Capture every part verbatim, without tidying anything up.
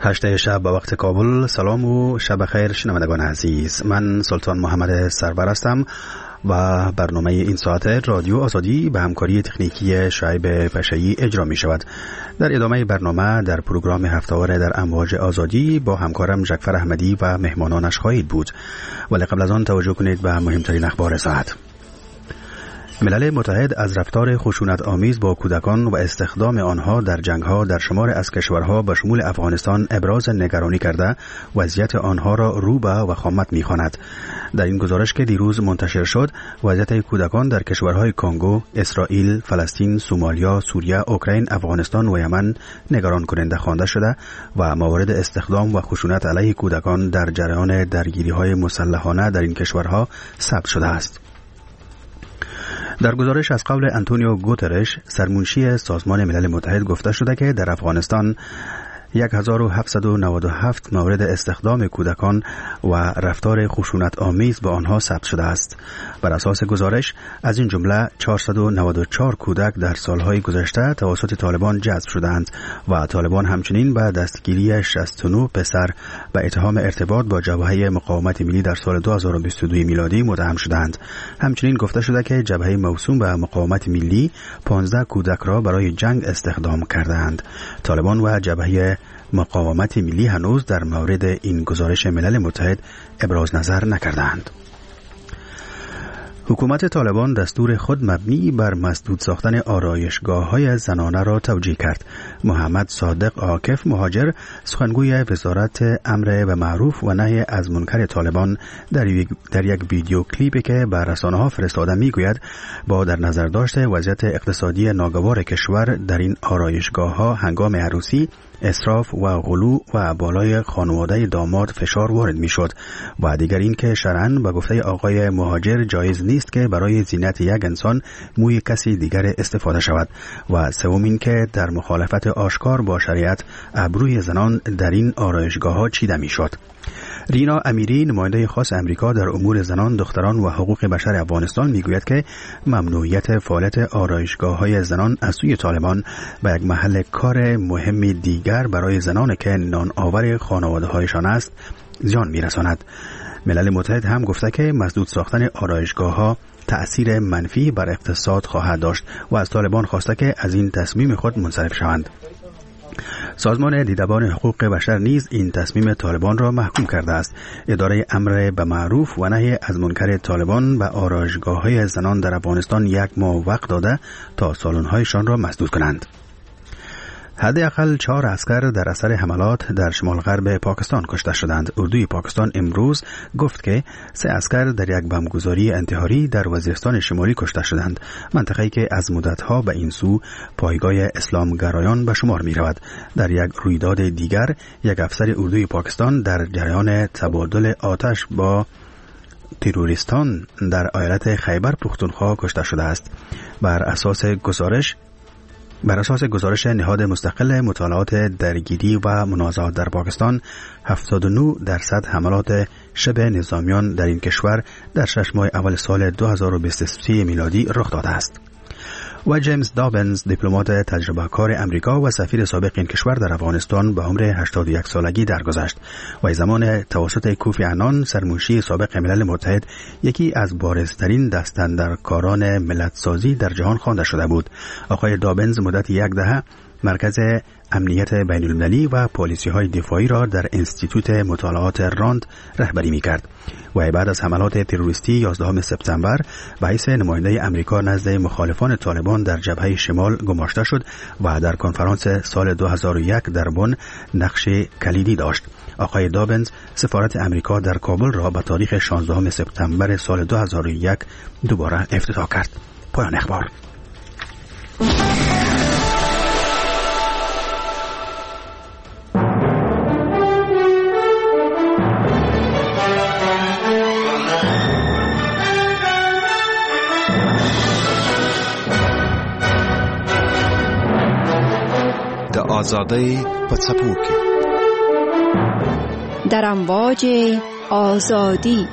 هشت شب به وقت کابل. سلام و شب خیر شنوندگان عزیز، من سلطان محمد سرور هستم و برنامه این ساعت رادیو آزادی به همکاری تکنیکی شعیب پشه‌ای اجرا می شود. در ادامه برنامه در پروگرام هفته‌واره در امواج آزادی با همکارم جعفر احمدی و مهمانانش خواهید بود، ولی قبل از آن توجه کنید به مهمترین اخبار ساعت. ملل متحد از رفتار خشونت آمیز با کودکان و استخدام آنها در جنگ‌ها در شمار از کشورها به شمول افغانستان ابراز نگرانی کرده وضعیت آنها را رو به وخامت می‌خواند. در این گزارش که دیروز منتشر شد، وضعیت کودکان در کشورهای کنگو، اسرائیل، فلسطین، سومالیا، سوریه، اوکراین، افغانستان و یمن نگران کننده خوانده شده و موارد استخدام و خشونت علیه کودکان در جریان درگیری‌های مسلحانه در این کشورها ثبت شده است. در گزارش از قول انتونیو گوترش، سرمنشی سازمان ملل متحد، گفته شده که در افغانستان هزار و هفتصد و نود و هفت مورد استخدام کودکان و رفتار خشونت آمیز با آنها ثبت شده است. بر اساس گزارش، از این جمله چهارصد و نود و چهار کودک در سالهای گذشته توسط طالبان جذب شدند و طالبان همچنین به دستگیری شصت و نه پسر به اتهام ارتباط با جبهه مقاومت ملی در سال دو هزار و بیست و دو میلادی متهم شدند. همچنین گفته شده که جبهه موسوم به مقاومت ملی پانزده کودک را برای جنگ استخدام کردند. طالبان و جبهه مقاومت ملی هنوز در مورد این گزارش ملل متحد ابراز نظر نکردند. حکومت طالبان دستور خود مبنی بر مسدود ساختن آرایشگاه‌های زنانه را توجیه کرد. محمد صادق عاکف، مهاجر، سخنگوی وزارت امر به معروف و نهی از منکر طالبان، در یک, در یک ویدیو کلیپی که به رسانه‌ها فرستاده میگوید با در نظر داشته وضعیت اقتصادی ناگوار کشور در این آرایشگاه‌ها هنگام عروسی اسراف و غلو و بالای خانواده داماد فشار وارد میشد و دیگر این که شرعاً به گفته آقای مهاجر جایز نیست که برای زینت یک انسان موی کسی دیگر استفاده شود و سوم این که در مخالفت آشکار با شریعت ابروی زنان در این آرایشگاه ها چیده میشد. رینا امیری، نماینده خاص امریکا در امور زنان، دختران و حقوق بشر افغانستان، میگوید که ممنوعیت فعالیت آرایشگاه‌های زنان از سوی طالبان به یک محل کار مهم دیگر برای زنان که نان آور خانواده‌هایشان است زیان میرساند. ملل متحد هم گفته که مسدود ساختن آرایشگاه‌ها تأثیر منفی بر اقتصاد خواهد داشت و از طالبان خواسته که از این تصمیم خود منصرف شوند. سازمان دیدبان حقوق بشر نیز این تصمیم طالبان را محکوم کرده است. اداره امر به معروف و نهی از منکر طالبان به آرایشگاه‌های زنان در افغانستان یک ماه وقت داده تا سالن‌هایشان را مسدود کنند. حداقل چهار عسکر در اثر حملات در شمال غرب پاکستان کشته شدند. اردوی پاکستان امروز گفت که سه عسکر در یک بمبگذاری انتحاری در وزیرستان شمالی کشته شدند، منطقه‌ای که از مدت‌ها به این سو پایگاه اسلامگرایان به شمار می‌رود. در یک رویداد دیگر، یک افسر اردوی پاکستان در جریان تبادل آتش با تروریستان در ایالت خیبر پختونخوا کشته شده است. بر اساس گزارش بر اساس گزارش نهاد مستقل مطالعات درگیری و منازعات در پاکستان، هفتاد و نه درصد حملات شبه نظامیان در این کشور در شش ماه اول سال دو هزار و بیست و سه میلادی رخ داده است. و جیمز دابنز، دیپلمات تجربه کار امریکا و سفیر سابق این کشور در افغانستان، به عمر هشتاد و یک سالگی درگذشت و زمان توسط کوفی عنان، سرمنشی سابق ملل متحد، یکی از بارزترین دستاندرکاران ملت‌سازی در جهان خوانده شده بود. آقای دابنز مدت یک دهه مرکز امنیت بین المللی و پالیسی های دفاعی را در انستیتوت مطالعات راند رهبری می کرد و بعد از حملات تروریستی یازدهم سپتامبر به حیث نماینده امریکا نزد مخالفان طالبان در جبهه شمال گماشته شد و در کنفرانس سال دو هزار و یک در بن نقش کلیدی داشت. آقای دابنز سفارت امریکا در کابل را به تاریخ شانزدهم سپتامبر سال دو هزار و یک دوباره افتتاح کرد. پایان اخبار. آزادی په څپو کې در امواج آزادی.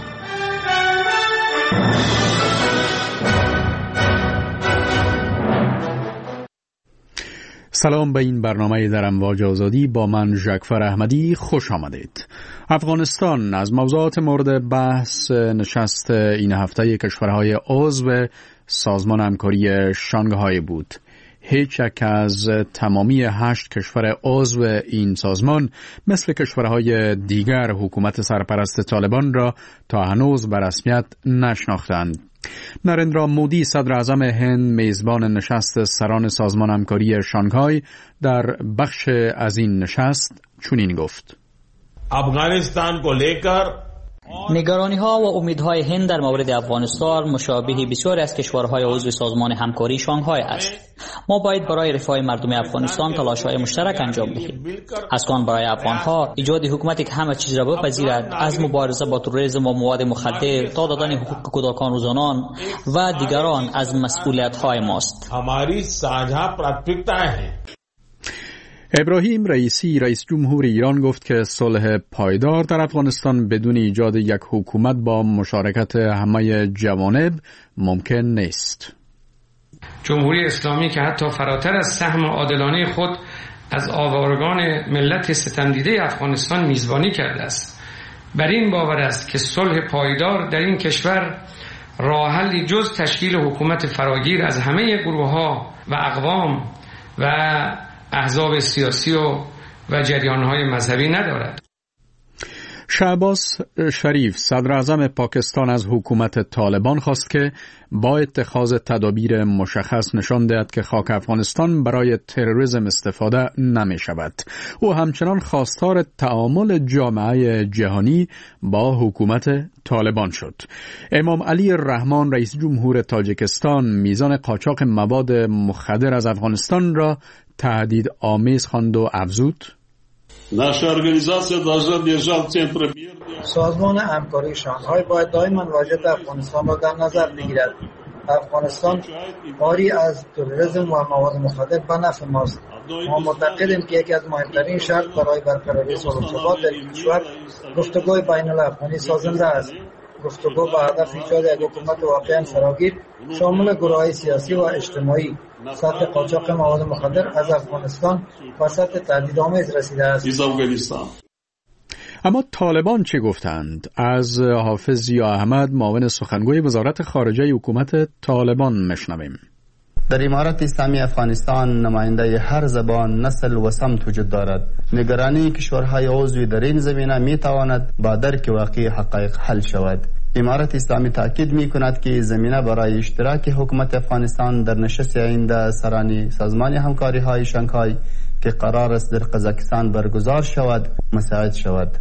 سلام به این برنامه در امواج آزادی با من جعفر احمدی، خوش آمدید. افغانستان از موضوعات مورد بحث نشست این هفته کشورهای عضو سازمان همکاری شانگهای بود. هیچ یک از تمامی هشت کشور عضو این سازمان مثل کشورهای دیگر حکومت سرپرست طالبان را تا هنوز به رسمیت نشناختند. نریندرا مودی صدر اعظم هند میزبان نشست سران سازمان همکاری شانگهای در بخش از این نشست چنین گفت: افغانستان کو لیکر نگرانی ها و امیدهای هند در مورد افغانستان مشابه بسیاری از کشورهای عضو سازمان همکاری شانگهای است. ما باید برای رفاه مردم افغانستان تلاش‌های مشترک انجام دهیم. از آن برای افغانها ایجاد حکومتی که همه چیز را بپذیرد، از مبارزه با تروریسم و مواد مخدر تا دادن حقوق کودکان و زنان و دیگران از مسئولیت‌های ماست. हमारी साझा प्राथमिकताएं हैं. ابراهیم رئیسی رئیس جمهور ایران گفت که صلح پایدار در افغانستان بدون ایجاد یک حکومت با مشارکت همه جوانب ممکن نیست. جمهوری اسلامی که حتی فراتر از سهم عادلانه خود از آوارگان ملت ستمدیده افغانستان میزبانی کرده است، بر این باور است که صلح پایدار در این کشور راه حلی جز تشکیل حکومت فراگیر از همه گروه‌ها و اقوام و احزاب سیاسی و و جریان‌های مذهبی ندارد. شهباز شریف صدر اعظم پاکستان از حکومت طالبان خواست که با اتخاذ تدابیر مشخص نشان دهد که خاک افغانستان برای تروریسم استفاده نمی شود. او همچنان خواستار تعامل جامعه جهانی با حکومت طالبان شد. امام علی رحمان رئیس جمهور تاجیکستان میزان قاچاق مواد مخدر از افغانستان را تهدید آمیز خواند و افزود: سازمان همکاری شانگهای باید دائما واجد افغانستان را در نظر بگیرد. افغانستان عاری از تروریسم و مواد مخدر به نفع ماست. ما معتقدیم که یکی از مهمترین شرط برای برقراری صلح و ثبات در این کشور گفتگوی بین الافغانی سازنده است. گفتگو به هدف ایجاد یک حکومت واقعا فراگیر شامل گروه‌های سیاسی و اجتماعی. سطح قاچاق مواد مخدر از افغانستان و سطح تهدیدآمیز رسیده است. اما طالبان چه گفتند؟ از حافظ ضیا احمد معاون سخنگوی وزارت خارجه حکومت طالبان میشنویم. در امارت اسلامی افغانستان نماینده هر زبان، نسل و سمت وجود دارد. نگرانی کشورهای عضو در این زمینه می تواند با درک واقعی حقایق حل شود. امارت اسلامی تاکید می کند که زمینه برای اشتراک حکومت افغانستان در نشست آینده سران سازمان همکاری های شانگهای که قرار است در قزاقستان برگزار شود مساعد شود.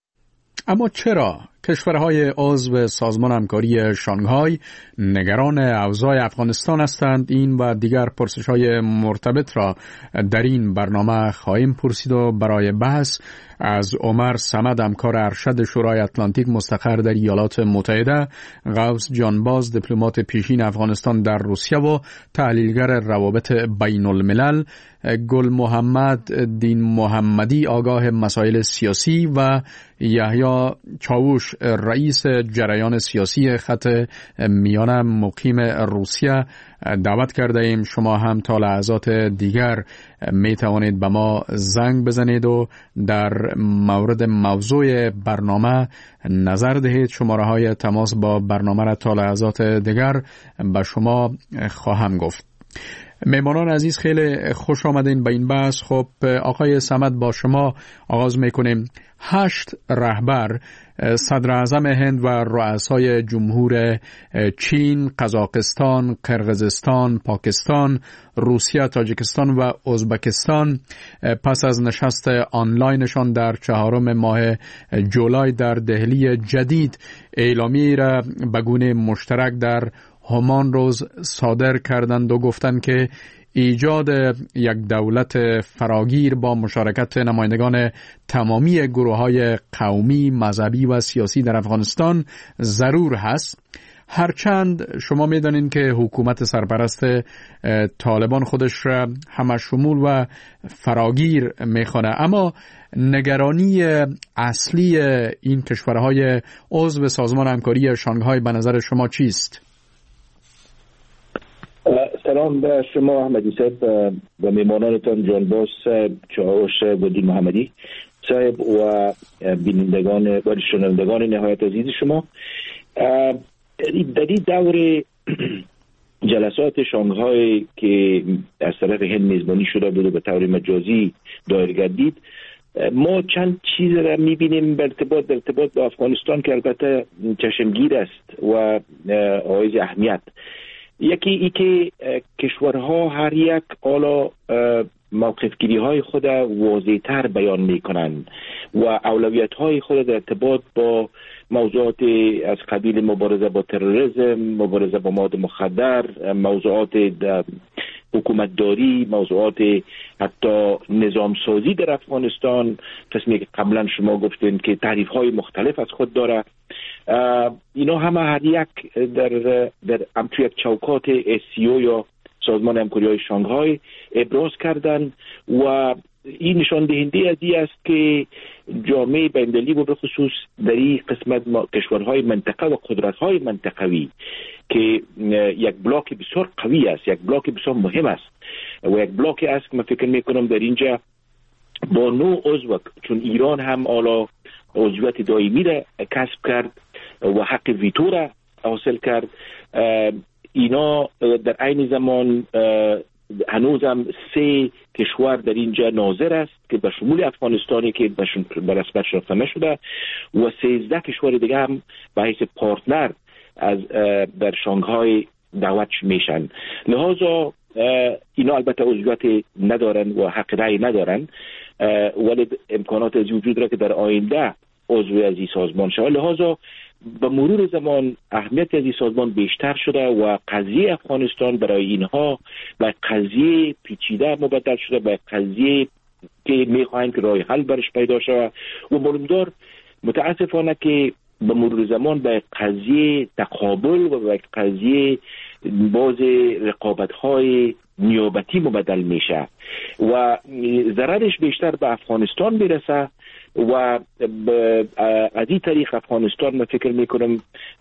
اما چرا کشورهای عضو سازمان همکاری شانگهای نگران اوضاع افغانستان هستند؟ این و دیگر پرسش‌های مرتبط را در این برنامه خواهیم پرسید و برای بحث از عمر صمد، همکار ارشد شورای اتلانتیک مستقر در ایالات متحده، غوث جانباز دیپلمات پیشین افغانستان در روسیه و تحلیلگر روابط بین الملل، گل محمد دین محمدی آگاه مسائل سیاسی و یحیی چاوش رئیس جریان سیاسی خط میانه مقیم روسیه دعوت کرده ایم. شما هم تا لحظات دیگر می توانید به ما زنگ بزنید و در مورد موضوع برنامه نظر دهید. شماره های تماس با برنامه را تا لحظات دیگر به شما خواهم گفت. میمانان عزیز خیلی خوش آمدین به این بحث. خب آقای صمد با شما آغاز میکنیم. هشت رهبر صدر اعظم هند و رؤسای جمهور چین، قزاقستان، قرقیزستان، پاکستان، روسیه، تاجیکستان و ازبکستان پس از نشست آنلاینشان در چهارم ماه جولای در دهلی جدید اعلامیه را به گونه مشترک در همان روز صادر کردند و گفتند که ایجاد یک دولت فراگیر با مشارکت نمایندگان تمامی گروه‌های قومی، مذهبی و سیاسی در افغانستان ضرور هست. هرچند شما می‌دانید که حکومت سرپرست طالبان خودش را همشمول و فراگیر می‌خواند، اما نگرانی اصلی این کشورهای عضو سازمان همکاری شانگهای به نظر شما چیست؟ سلام به شما احمدی صاحب و میمانانتان جانباز صاحب، چاوش گلدین محمدی صاحب و بینندگان و شنوندگان نهایت عزیز شما. در این دور جلسات شانگهای که از طرف هند میزبانی شده بود و به طور مجازی دایر گردید، ما چند چیز را میبینیم به ارتباط به ارتباط با افغانستان که البته چشمگیر است و حائز اهمیت. یکی ای که کشورها هر یک حالا موقفگیری های خود واضح تر بیان میکنن و اولویت های خود در ارتباط با موضوعات از قبیل مبارزه با تروریسم، مبارزه با مواد مخدر، موضوعات حکومتداری، موضوعات حتی نظام سازی در افغانستان، قسمی که قبلا شما گفتین که تعریف های مختلف از خود داره. اینا همه هر یک در در همچو یک چوکات اسیو یا سازمان همکاری های شانگهای ابراز کردن و این نشان دهنده از این است که جامعه بین‌المللی و به خصوص در این قسمت کشورهای منطقه و قدرت‌های منطقوی که یک بلاک بسیار قوی است، یک بلاک بسیار مهم است و یک بلاک است که من فکر میکنم در اینجا با نوع عضو، چون ایران هم حالا عضویت دائمی را کسب کرد و حق ویتو را حاصل کرد، اینا در عین زمان هنوزم سه کشور در اینجا ناظر است که به شمول افغانستانی که به رسمیت شناخته نشده و سیزده کشور دیگه هم به حیث پارتنر از در شانگهای دعوت میشن. لحاظا اینا البته عضویت ندارن و حق رأی ندارن، ولی امکانات از وجود را که در آینده عضو از این سازمان شود. لحاظا به مرور زمان اهمیت از این سازمان بیشتر شده و قضیه افغانستان برای اینها به قضیه پیچیده مبدل شده، به قضیه که میخواهند که راه حل برش پیدا شود و معلومدار متاسفانه که به مرور زمان به قضیه تقابل و به قضیه باز رقابت‌های نیابتی مبدل میشه و ضررش بیشتر به افغانستان میرسه و از این طریق افغانستان من فکر میکنم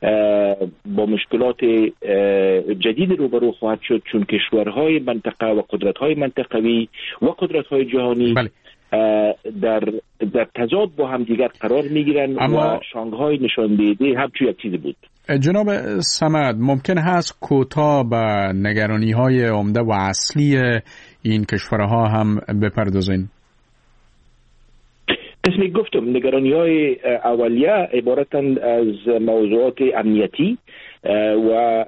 با مشکلات جدید روبرو خواهد شد، چون کشورهای منطقه و قدرت‌های منطقوی و قدرت‌های جهانی بله. در در تضاد با هم دیگر قرار میگیرن اما... و شانگهای نشان دهنده همچون یک چیزی بود. جناب صمد، ممکن هست کوتاه به نگرانی‌های عمده و اصلی این کشورها هم بپردازین؟ قسمی گفتم نگرانی‌های اولیه عبارتند از موضوعات امنیتی و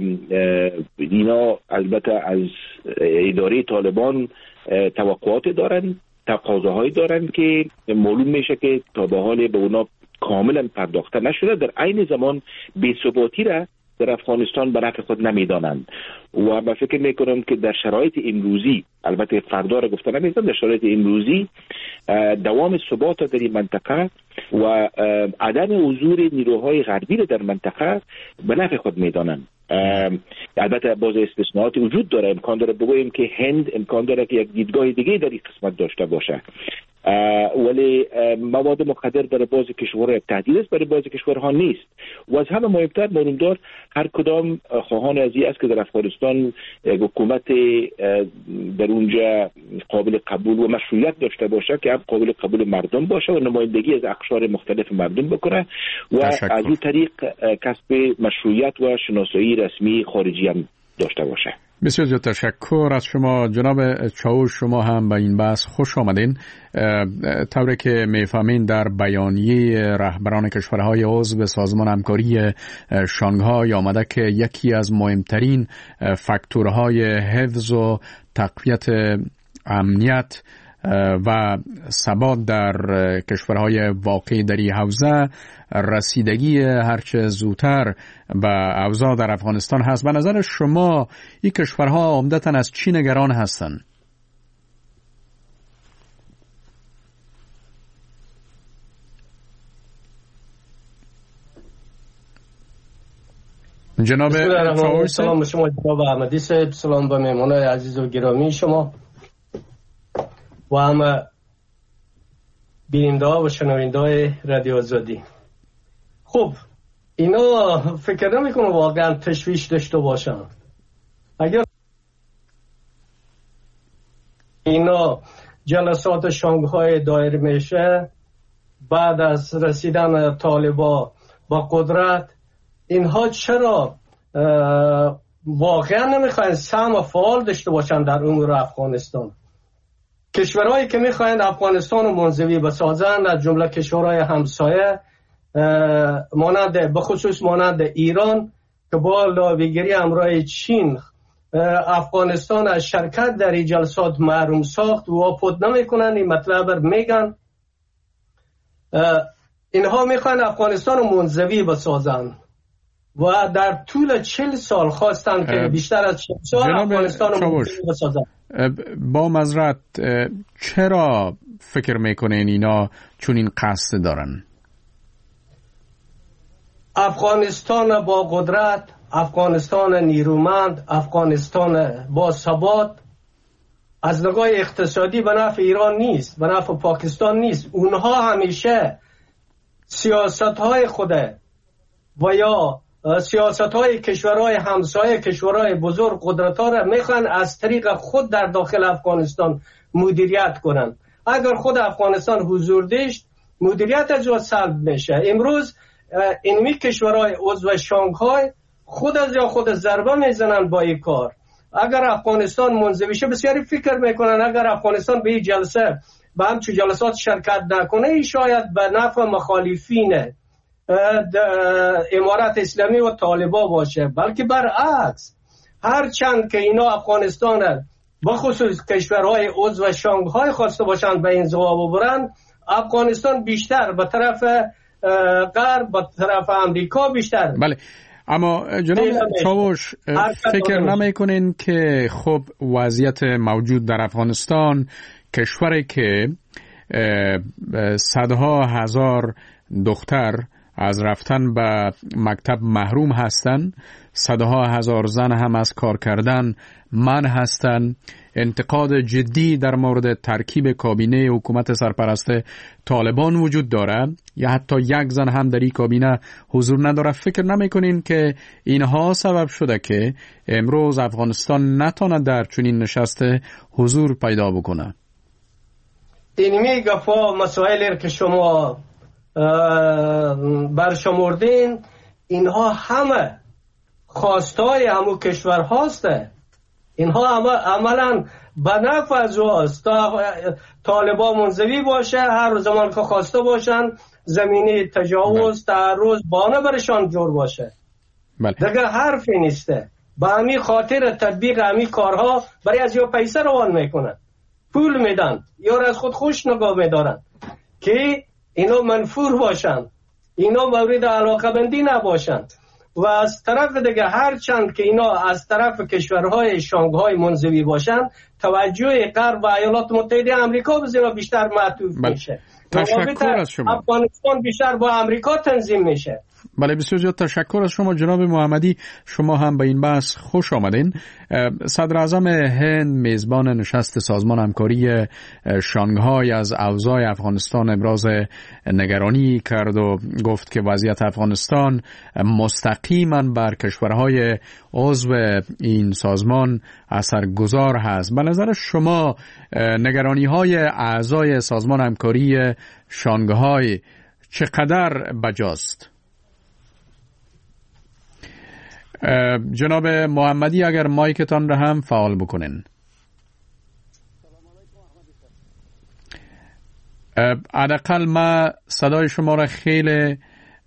اینا البته از اداره طالبان توقعات دارن، تقاضاهایی دارن که معلوم میشه که تا به حال به اونا کاملا پرداخته نشده. در عین زمان بی‌ثباتی را در افغانستان به نفع خود نمیدانند و من فکر میکنم که در شرایط امروزی، البته فردا را گفته نمیدونم، در شرایط امروزی دوام ثبات در این منطقه و عدم حضور نیروهای غربی در منطقه به نفع خود میدانند. البته باز استثناءات وجود داره، امکان داره بگوییم که هند امکان داره که یک دیدگاه دیگه در این قسمت داشته باشه، ولی مواد مخدر برای بعض کشورها یک تهدید است، برای بعض کشورها نیست و از همه مهمتر معلومدار هر کدام خواهان از این است که در افغانستان حکومت در اونجا قابل قبول و مشروعیت داشته باشه که هم قابل قبول مردم باشه و نمایندگی از اقشار مختلف مردم بکنه و از این طریق کسب مشروعیت و شناسایی رسمی خارجی هم داشته باشه. بسیار زیاد تشکر از شما جناب چاوش. شما هم به این بحث خوش آمدین. طوری که میفهمین در بیانیه رهبران کشورهای عضو سازمان همکاری شانگهای آمده که یکی از مهمترین فاکتورهای حفظ و تقویت امنیت و ثبات در کشورهای واقع در این حوزه رسیدگی هرچه زودتر به اوضاع در افغانستان هست. به نظر شما این کشورها عمدتاً از چی نگران هستند؟ جناب چاوش، سلام به شما جناب احمدی صاحب، سلام به مهمانان عزیز و گرامی شما و همه بیننده و شنونده های رادیو آزادی. خب اینا فکر نمی کنم واقعا تشویش داشته باشن. اگر اینا جلسات شانگهای دایر میشه بعد از رسیدن طالبا با قدرت، اینها چرا واقعا نمیخواین سهم فعال داشته باشن در امور افغانستان؟ کشورهایی که میخواین افغانستان رو منزوی بسازن از جمله کشورهای همسایه مانند به خصوص مانند ایران که با لابیگری همراه چین افغانستان از شرکت در این جلسات محروم ساخت و پود نمیکنن، این مطلب میگن اینها میخواین افغانستان رو منزوی بسازن و در طول چل سال خواستن که بیشتر از چل سال افغانستان رو منزوی بسازن. با معذرت چرا فکر میکنین اینا چون این قصد دارن؟ افغانستان با قدرت، افغانستان نیرومند، افغانستان با ثبات از نگاه اقتصادی به نفع ایران نیست، به نفع پاکستان نیست. اونها همیشه سیاست های خوده و یا سیاست های کشورهای همسایه، کشورهای بزرگ قدرت ها را میخوان از طریق خود در داخل افغانستان مدیریت کنن. اگر خود افغانستان حضور داشت مدیریت از او سلب میشه. امروز اینمی کشورهای عضو شانگهای خود از یا خود ضربه میزنن با این کار. اگر افغانستان منزوی شه بسیاری فکر میکنن اگر افغانستان به این جلسه به همچون جلسات شرکت نکنه شاید به نفع مخالفین امارت اسلامی و طالبا باشه، بلکه برعکس. هرچند که اینا افغانستان بخصوص کشورهای عضو شانگهای خواسته باشند به انزوا ببرن، افغانستان بیشتر به طرف غرب، به طرف امریکا بیشتر. بله، اما جناب چاوش فکر نمی کنین که خب وضعیت موجود در افغانستان، کشوری که صدها هزار دختر از رفتن به مکتب محروم هستند، صدها هزار زن هم از کار کردن منع هستند، انتقاد جدی در مورد ترکیب کابینه حکومت سرپرست طالبان وجود دارد یا حتی یک زن هم در این کابینه حضور نداره، فکر نمیکنین که اینها سبب شده که امروز افغانستان نتونه در چنین نشست حضور پیدا بکنه؟ این میگفا مسائلی که شما برشمردین اینها همه خواستای همو کشور هاسته، اینها عملا به نفع از اوست تا طالبا منزوی باشه، هر زمان که خواسته باشن زمینه تجاوز تعرض بانه برشان جور باشه. بله. دیگه حرفی نیسته. به همین خاطر تطبیق همین کارها برای از یا پیسه روان میکنن، پول میدن یا از خود خوش نگاه میدارن که اینا منفور باشن، اینا مورد علاقه بندی نباشن. و از طرف دیگه هر چند که اینا از طرف کشورهای شانگهای منزوی باشن، توجه غرب و ایالات متحده آمریکا به زیرا بیشتر معطوف میشه. تشکر از شما. افغانستان بیشتر با آمریکا تنظیم میشه. بله، بسیار زیاد تشکر از شما جناب محمدی. شما هم به این بحث خوش آمدین. صدر اعظم هند میزبان نشست سازمان همکاری شانگهای از اوضاع افغانستان ابراز نگرانی کرد و گفت که وضعیت افغانستان مستقیما بر کشورهای عضو این سازمان اثرگذار هست. به نظر شما نگرانی های اعضای سازمان همکاری شانگهای چقدر بجاست؟ جناب محمدی اگر مایکتان را هم فعال بکنین. حداقل ما صدای شما را خیلی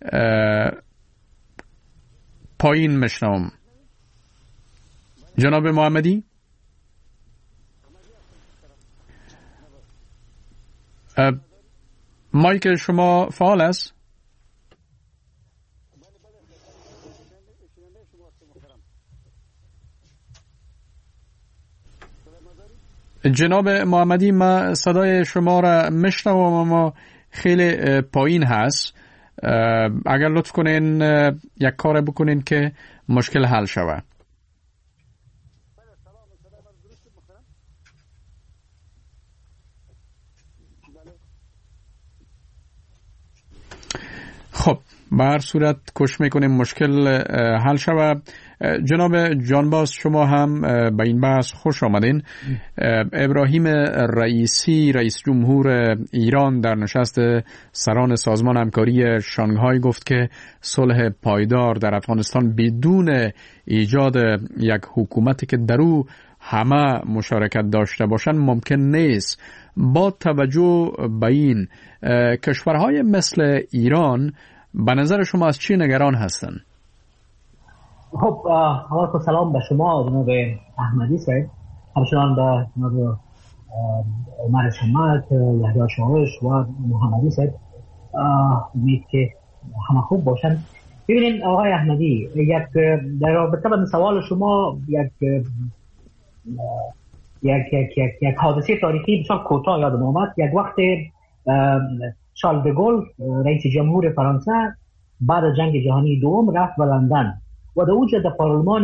پایین میشنوم. جناب محمدی مایک شما فعال است؟ جناب محمدی ما صدای شما را میشنوم اما خیلی پایین هست. اگر لطف کنین یک کار بکنین که مشکل حل شود. خب به هر صورت کوشش میکنیم مشکل حل شود. جناب جانباز شما هم به این بحث خوش آمدین. ابراهیم رئیسی رئیس جمهور ایران در نشست سران سازمان همکاری شانگهای گفت که صلح پایدار در افغانستان بدون ایجاد یک حکومتی که در او همه مشارکت داشته باشند ممکن نیست. با توجه به این کشورهای مثل ایران به نظر شما از چی نگران هستند؟ خب اول سلام به شما جناب احمدی صاحب، همچنان به جناب عمر شمت، یحیی شاوش و محمدی صاحب، امید که همه خوب باشن. ببینید آقای احمدی، یک در رابطه با سوال شما یک یک یک یک یک حادثه تاریخی بسیار کوتاه یادم آمد. یک وقت شارل دگول رئیس جمهور فرانسه بعد از جنگ جهانی دوم رفت به لندن و در اونجا در پارلمان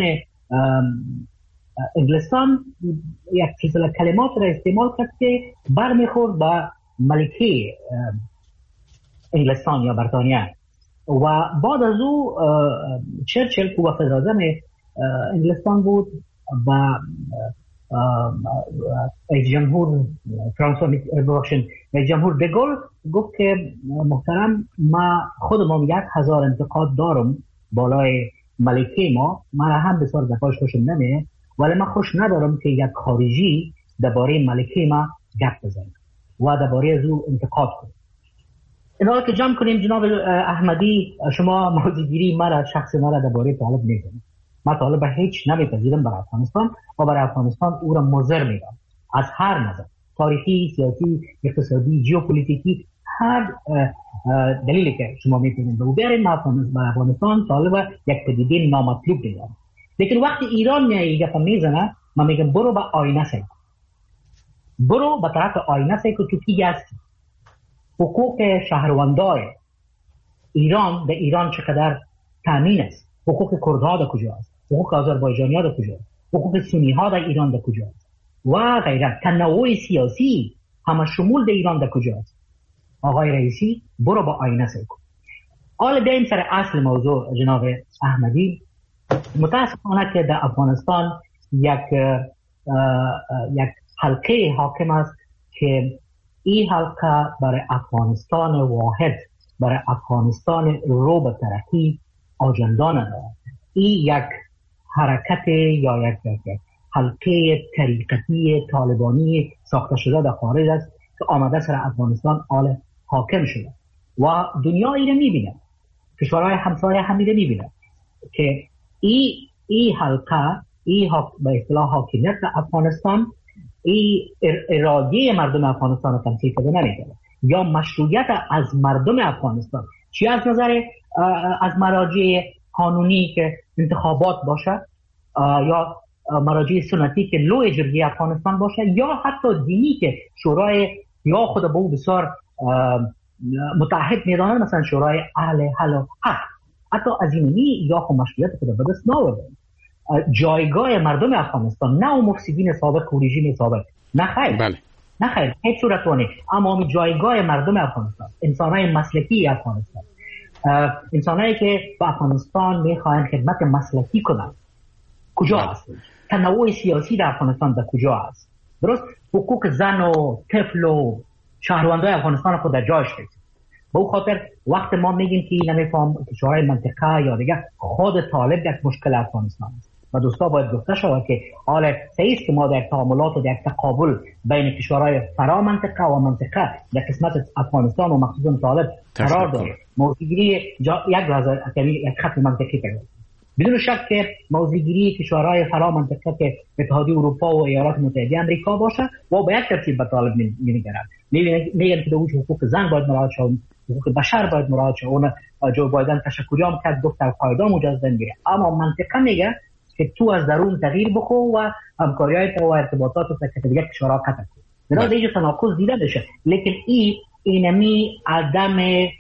انگلستان یک سلسله کلمات را استعمال کرد که برمیخورد به ملکه انگلستان یا بریتانیا. و بعد از او چرچل که وقت اعظم انگلستان بود و رئیس جمهور فرانسوا ببخشید رئیس جمهور دگول گفت که محترم، ما خودم یک هزار انتقاد دارم بالای ملکه ما، من هم بسیار دفاعش خوشم نمیه، ولی من خوش ندارم که یک خارجی درباره ملکه ما گپ بزنه و درباره از او انتقاد کنه. اینا که جمع کنیم جناب احمدی، شما موضوعگیری مرا شخص مرا درباره طالب نکنید. من طالب هیچ نمیپذیرم برای افغانستان و برای افغانستان او را مضر میدم از هر نظر، تاریخی، سیاسی، اقتصادی، ژئوپلیتیکی، هر دلیلی که شما میتونید بگو بیارید. ما برای افغانستان طالب یک پدیده نامطلوب دیدم. لیکن وقتی ایران میای گپ میزنه، من میگم برو به آینه سای، برو به طرف آینه سای که تو کی هستی. حقوق شهروندان ایران در ایران چقدر تامین است؟ حقوق کردها در کجا است؟ حقوق آذربایجانی‌ها در کجا است؟ حقوق سنی‌ها در ایران در کجا است؟ و غیره. تنوع سیاسی همه شمول در ایران در کجا است؟ آقای رئیسی، برو با آینه سعی کن. حالا بیایم سر اصل موضوع جناب احمدی. متاسفانه که در افغانستان یک یک حلقه حاکم است که این حلقه برای افغانستان واحد، برای افغانستان رو به ترقی آجندا ندارد. این یک حرکت یا یک حلقه طریقتی طالبانی ساخته شده در خارج است که آمده سر افغانستان آل حاکم شده و دنیا این رو میبینه، کشورهای همسایه همین رو میبینه که این این حلقه، این به اصطلاح حاکمیت افغانستان، این اراده مردم افغانستان رو تمثیل کرده نمیکنه یا مشروعیت از مردم افغانستان، چی از نظر از مراجع قانونی که انتخابات باشه یا مراجع سنتی که لوی جرگه افغانستان باشه یا حتی دینی که شورای یا خود به او بسیار متحد میدانند، مثلا شورای اهل حل و حق، حتی از اینی یا خود مشروعیت خود به دست نآورده. جایگاه مردم افغانستان نه اون مفسدین سابق و رژیم سابق، نه خیر، بله. نه خیر، هیچ صورتونه، اما جایگاه مردم افغانستان، انسانهای مسلکی افغانستان، انسانهایی که با افغانستان میخواهند خدمت مسلکی کنند کجا هست؟ تنوع سیاسی در افغانستان در کجا هست؟ درست حقوق زن و طفل و شهروندان افغانستان خود در جایش هست. به او خاطر وقت ما میگیم که نمیفهم کشورهای منطقه یا دیگه، خود طالب یک مشکل افغانستان است و دوستا باید گفته شود که حالا صحیح است که ما در تعاملات و در تقابل بین کشورهای فرا منطقه و منطقه در قسمت افغانستان و مخصوصا طالب قرار داریم. موضوعگیری یک لحظه یک خط منطقی پیدا بدون شک که موضوعگیری کشورهای فرا منطقه که اتحادیه اروپا و ایالات متحده آمریکا باشه و با یک ترتیب به طالب می‌نگرند. میگن که دوش حقوق زن باید مراعات شود، حقوق بشر باید مراعات شود. اون جو بایدن تشکری هم کرد گفت در قاعده مجاز نمیگیره، اما منطقه میگه که تو از درون تغییر بکن و همکاری‌های و ارتباطات و دیگه کشورها قطع کن. بنا دیگه تناقض دیده بشه. لیکن این اینمی عدم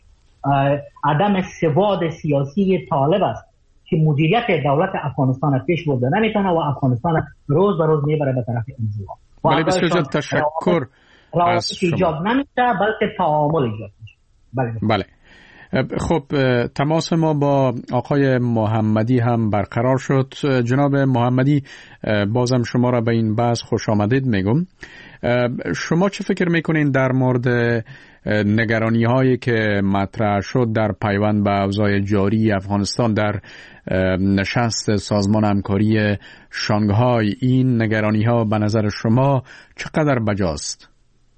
عدم سواد سیاسی طالب است که مدیریت دولت افغانستان پیش برده نمیتونه و افغانستان روز به روز میبره به طرف انزوا. بله بسیار تشکر از ایجاد نمیشه بلکه تعامل ایجاد میشه. بله. بله. خب تماس ما با آقای محمدی هم برقرار شد. جناب محمدی، بازم شما را به این بحث خوش آمدید میگم. شما چه فکر میکنین در مورد نگرانی هایی که مطرح شد در پیوند به اوضاع جاری افغانستان در نشست سازمان همکاری شانگهای؟ این نگرانی ها به نظر شما چقدر بجاست؟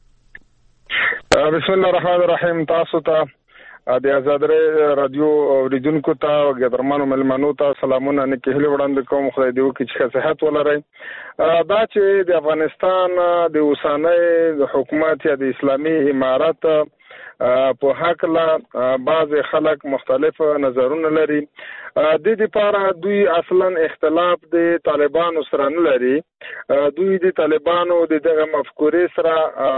بسم الله الرحمن الرحیم. تاسو ته د آزاد رادیو اوریدونکو ته او ګدرمنو ملمنو ته سلامونه نه کېهله وړاندې کوم. خدای دې وکړي چې صحت ولرئ. دا چې د افغانستان د اوسنۍ حکومت یا د اسلامي امارت په حق لا بعض خلک مختلف نظرونه لري. د دې لپاره دوی اصلا اختلاف د طالبانو سره نه لري. دوی د طالبانو د دغه مفکورې سره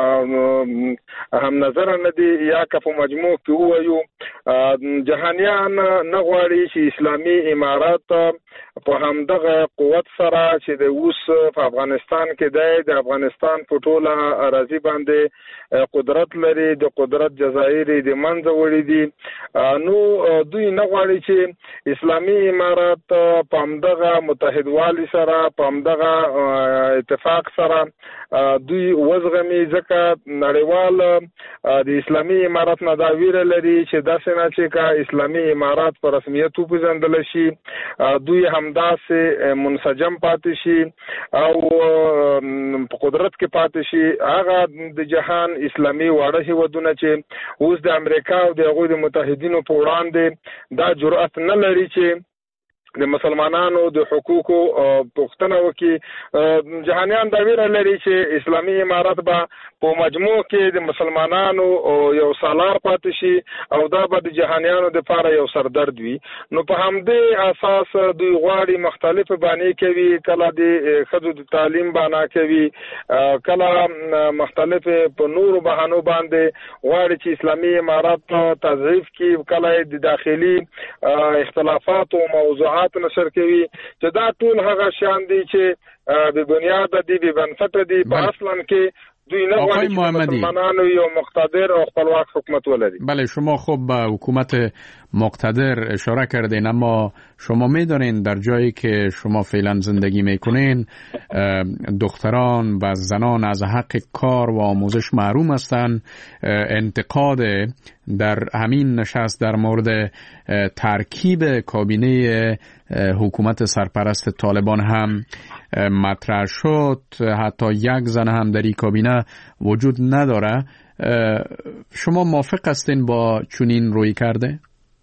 هم نظر نه دي، یا که په مجموع کې وایو جهانیان نه غواړي چې اسلامي امارات په همدغه قوت سره چې د اوس په افغانستان کې دی د افغانستان په ټوله اراضي باندې قدرت لري، د قدرت جزایر د منځه وړي دي. نو دوی نه غواړي چې اسلامي امارات په همدغه متحدوالي سره په همدغه اتفاق سره دوی وزغمي، ځکه نړیوال د اسلامي امارات نه دا ویره لري چې داسې نه چې کا اسلامي امارات په رسمیت وپېژندل شي دوی همداسې منسجم پاتې شي او په قدرت کې پاتې شي. هغه د جهان اسلامي واړه هیوادونه چې اوس د امریکا او د هغوی د متحدینو په وړاندې دا جرأت نه لري چې د مسلمانانو د حقوقو پوښتنه وکړي. جهانیان دا ویره لري چې اسلامي امارات به په مجموع کې د مسلمانانو یو سالار پاتې شي او دا به د جهانیانو لپاره یو سردرد وي. نو په همدې اساس دوی غواړي مختلف بانې کوي، کله د ښځو د تعلیم بانه کوي، کله مختلف په نورو بهانو باندې غواړي چې اسلامي امارات تضعیف کړي، کله د داخلي اختلافات او موضوعات نشر کوي چې دا ټول هغه شیان دي چې د بنیاد دي د بنسټ دي په اصلا کې دوی نه غواړي چې مسلمانانو یو مقتدر او خپلواک حکومت ولري. بله، شما خوب به حکومت مقتدر اشاره کردین، اما شما میدونین در جایی که شما فعلا زندگی میکنین دختران و زنان از حق کار و آموزش محروم هستند. انتقاد در همین نشست در مورد ترکیب کابینه حکومت سرپرست طالبان هم مطرح شد. حتی یک زن هم در این کابینه وجود نداره. شما موافق هستین با چنین روی کرده؟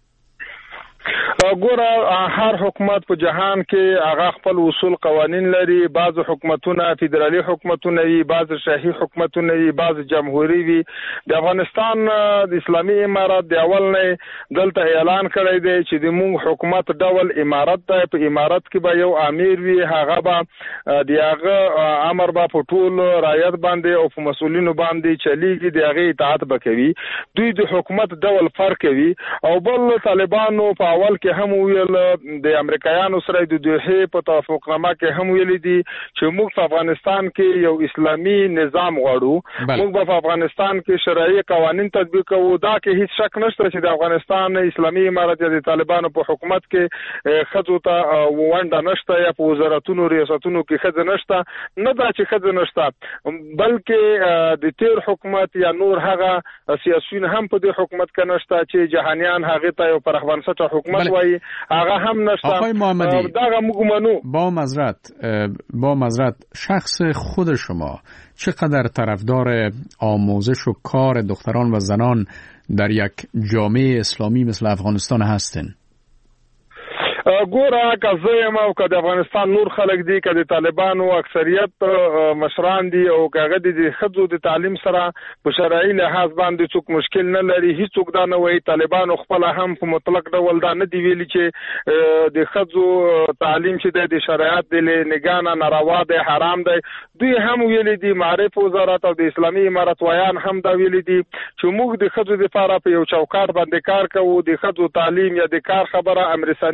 ګوره هر حکومت په جهان کې هغه خپل اصول قوانین لري. بعض حکومتونه فدرالي حکومتونه وي، بعض شاهي حکومتونه وي، بعض جمهوریت وي. د افغانستان د اسلامي امارات د اول نه دلته اعلان کړی دی چې د موږ حکومت ډول امارت دی. په امارت کې به یو امیر وي، هغه به د هغه امر به په ټول رعیت باندې او په مسؤلینو باندې چلیږي، د هغه اطاعت به کوي. دوی د حکومت ډول فرق کوي. او بل طالبانو په اول کې هم ویل د امریکایانو سره د دوحې په توافقنامه کې هم ویل دي چې موږ په افغانستان کې یو اسلامي نظام غواړو، موږ په افغانستان کې شرعي قوانين تطبیق کوو. دا کې هیڅ شک نشته چې د افغانستان اسلامي امارت یا د طالبانو په حکومت کې خځو ته ونډه نشته یا په وزارتونو ریاستونو کې خځه نشته. نه دا چې خځه نشته، بلکې د تیر حکومت یا نور هغه سیاسيون هم په دې حکومت کې نشته چې جهانیان هغه ته یو پرخوانسته حکومت وایي، هغه هم نشته. آقای محمدی، دا موږ منو. با معذرت با معذرت شخص خود شما چقدر طرفدار آموزش و کار دختران و زنان در یک جامعه اسلامی مثل افغانستان هستین؟ ګوره که زه یم او که د افغانستان نور خلک دي، که د طالبانو اکثریت مشران دي او که هغه د ښځو د تعلیم سره په شرعي لحاظ باندې څوک مشکل نه لري، هیڅوک دا نه وایي. طالبانو خپله هم په مطلق ډول دا نه دي ویلي چې د ښځو تعلیم چې دی د شریعت د نګاه نه ناروا دی، حرام دی. دوی هم ویلي دي، معرف وزارت او د اسلامي امارت ویان هم دا ویلي دي چې موږ د ښځو دپاره په یو چوکاټ باندې کار کوو. د ښځو تعلیم یا د کار خبره امرساني پورې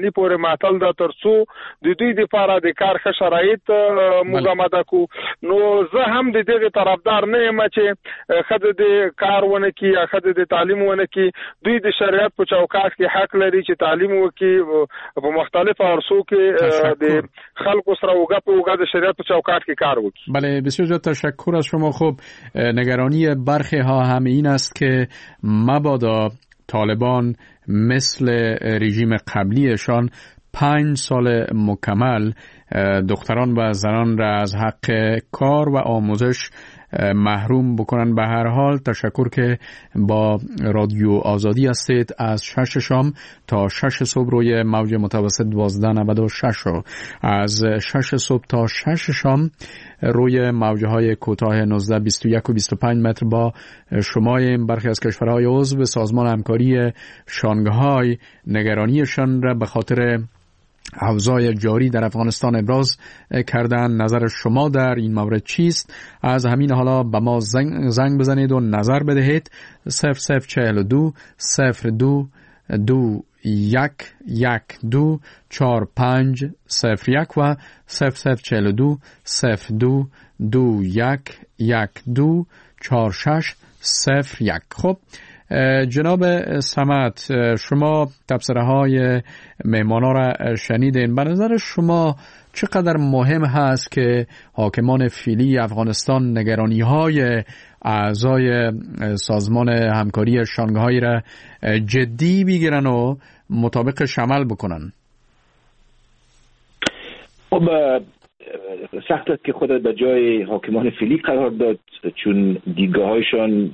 ماتل د ترڅو د دوی لپاره د کار ښه شرایط موږ کو. نو زه هم د دې طرفدار نه یم چې خدای د کار ونه کی یا خدای د تعلیم ونه کی. دوی د شریعت په چوکاټ کې حق لري چې تعلیم وکړي په مختلفو عرصو کې د خلکو سره وګه په وګه د شریعت په چوکاټ کې کار وکړي. بله بسیار زیاد تشکر از شما. خب نگرانی برخی ها هم این است که مبادا طالبان مثل رژیم قبلیشان پنج سال مکمل دختران و زنان را از حق کار و آموزش محروم بکنن. به هر حال تشکر که با رادیو آزادی هستید. از شش شام تا شش صبح روی موج متوسط دوازده نود و شش و از شش صبح تا شش شام روی موجهای کوتاه نوزده بیست و یک و بیست و پنج متر با شمای برخی از کشورهای عضو سازمان همکاری شانگهای نگرانیشان را به خاطر اوضاع جاری در افغانستان ابراز کردن. نظر شما در این مورد چیست؟ از همین حالا به ما زنگ, زنگ بزنید و نظر بدهید. صفر صفر چهل و دو صفر دو دو یک یک دو چهار پنج صفر یک و صفر صفر چهل و دو صفر دو دو یک یک دو چهار شش صفر یک. خب جناب صمد، شما تبصره های مهمانا را شنیدین. به نظر شما چقدر مهم هست که حاکمان فعلی افغانستان نگرانی های اعضای سازمان همکاری شانگهای را جدی بگیرن و مطابقش عمل بکنن؟ خب سخت است که خود به جای حاکمان فعلی قرار داد، چون دیدگاه هایشان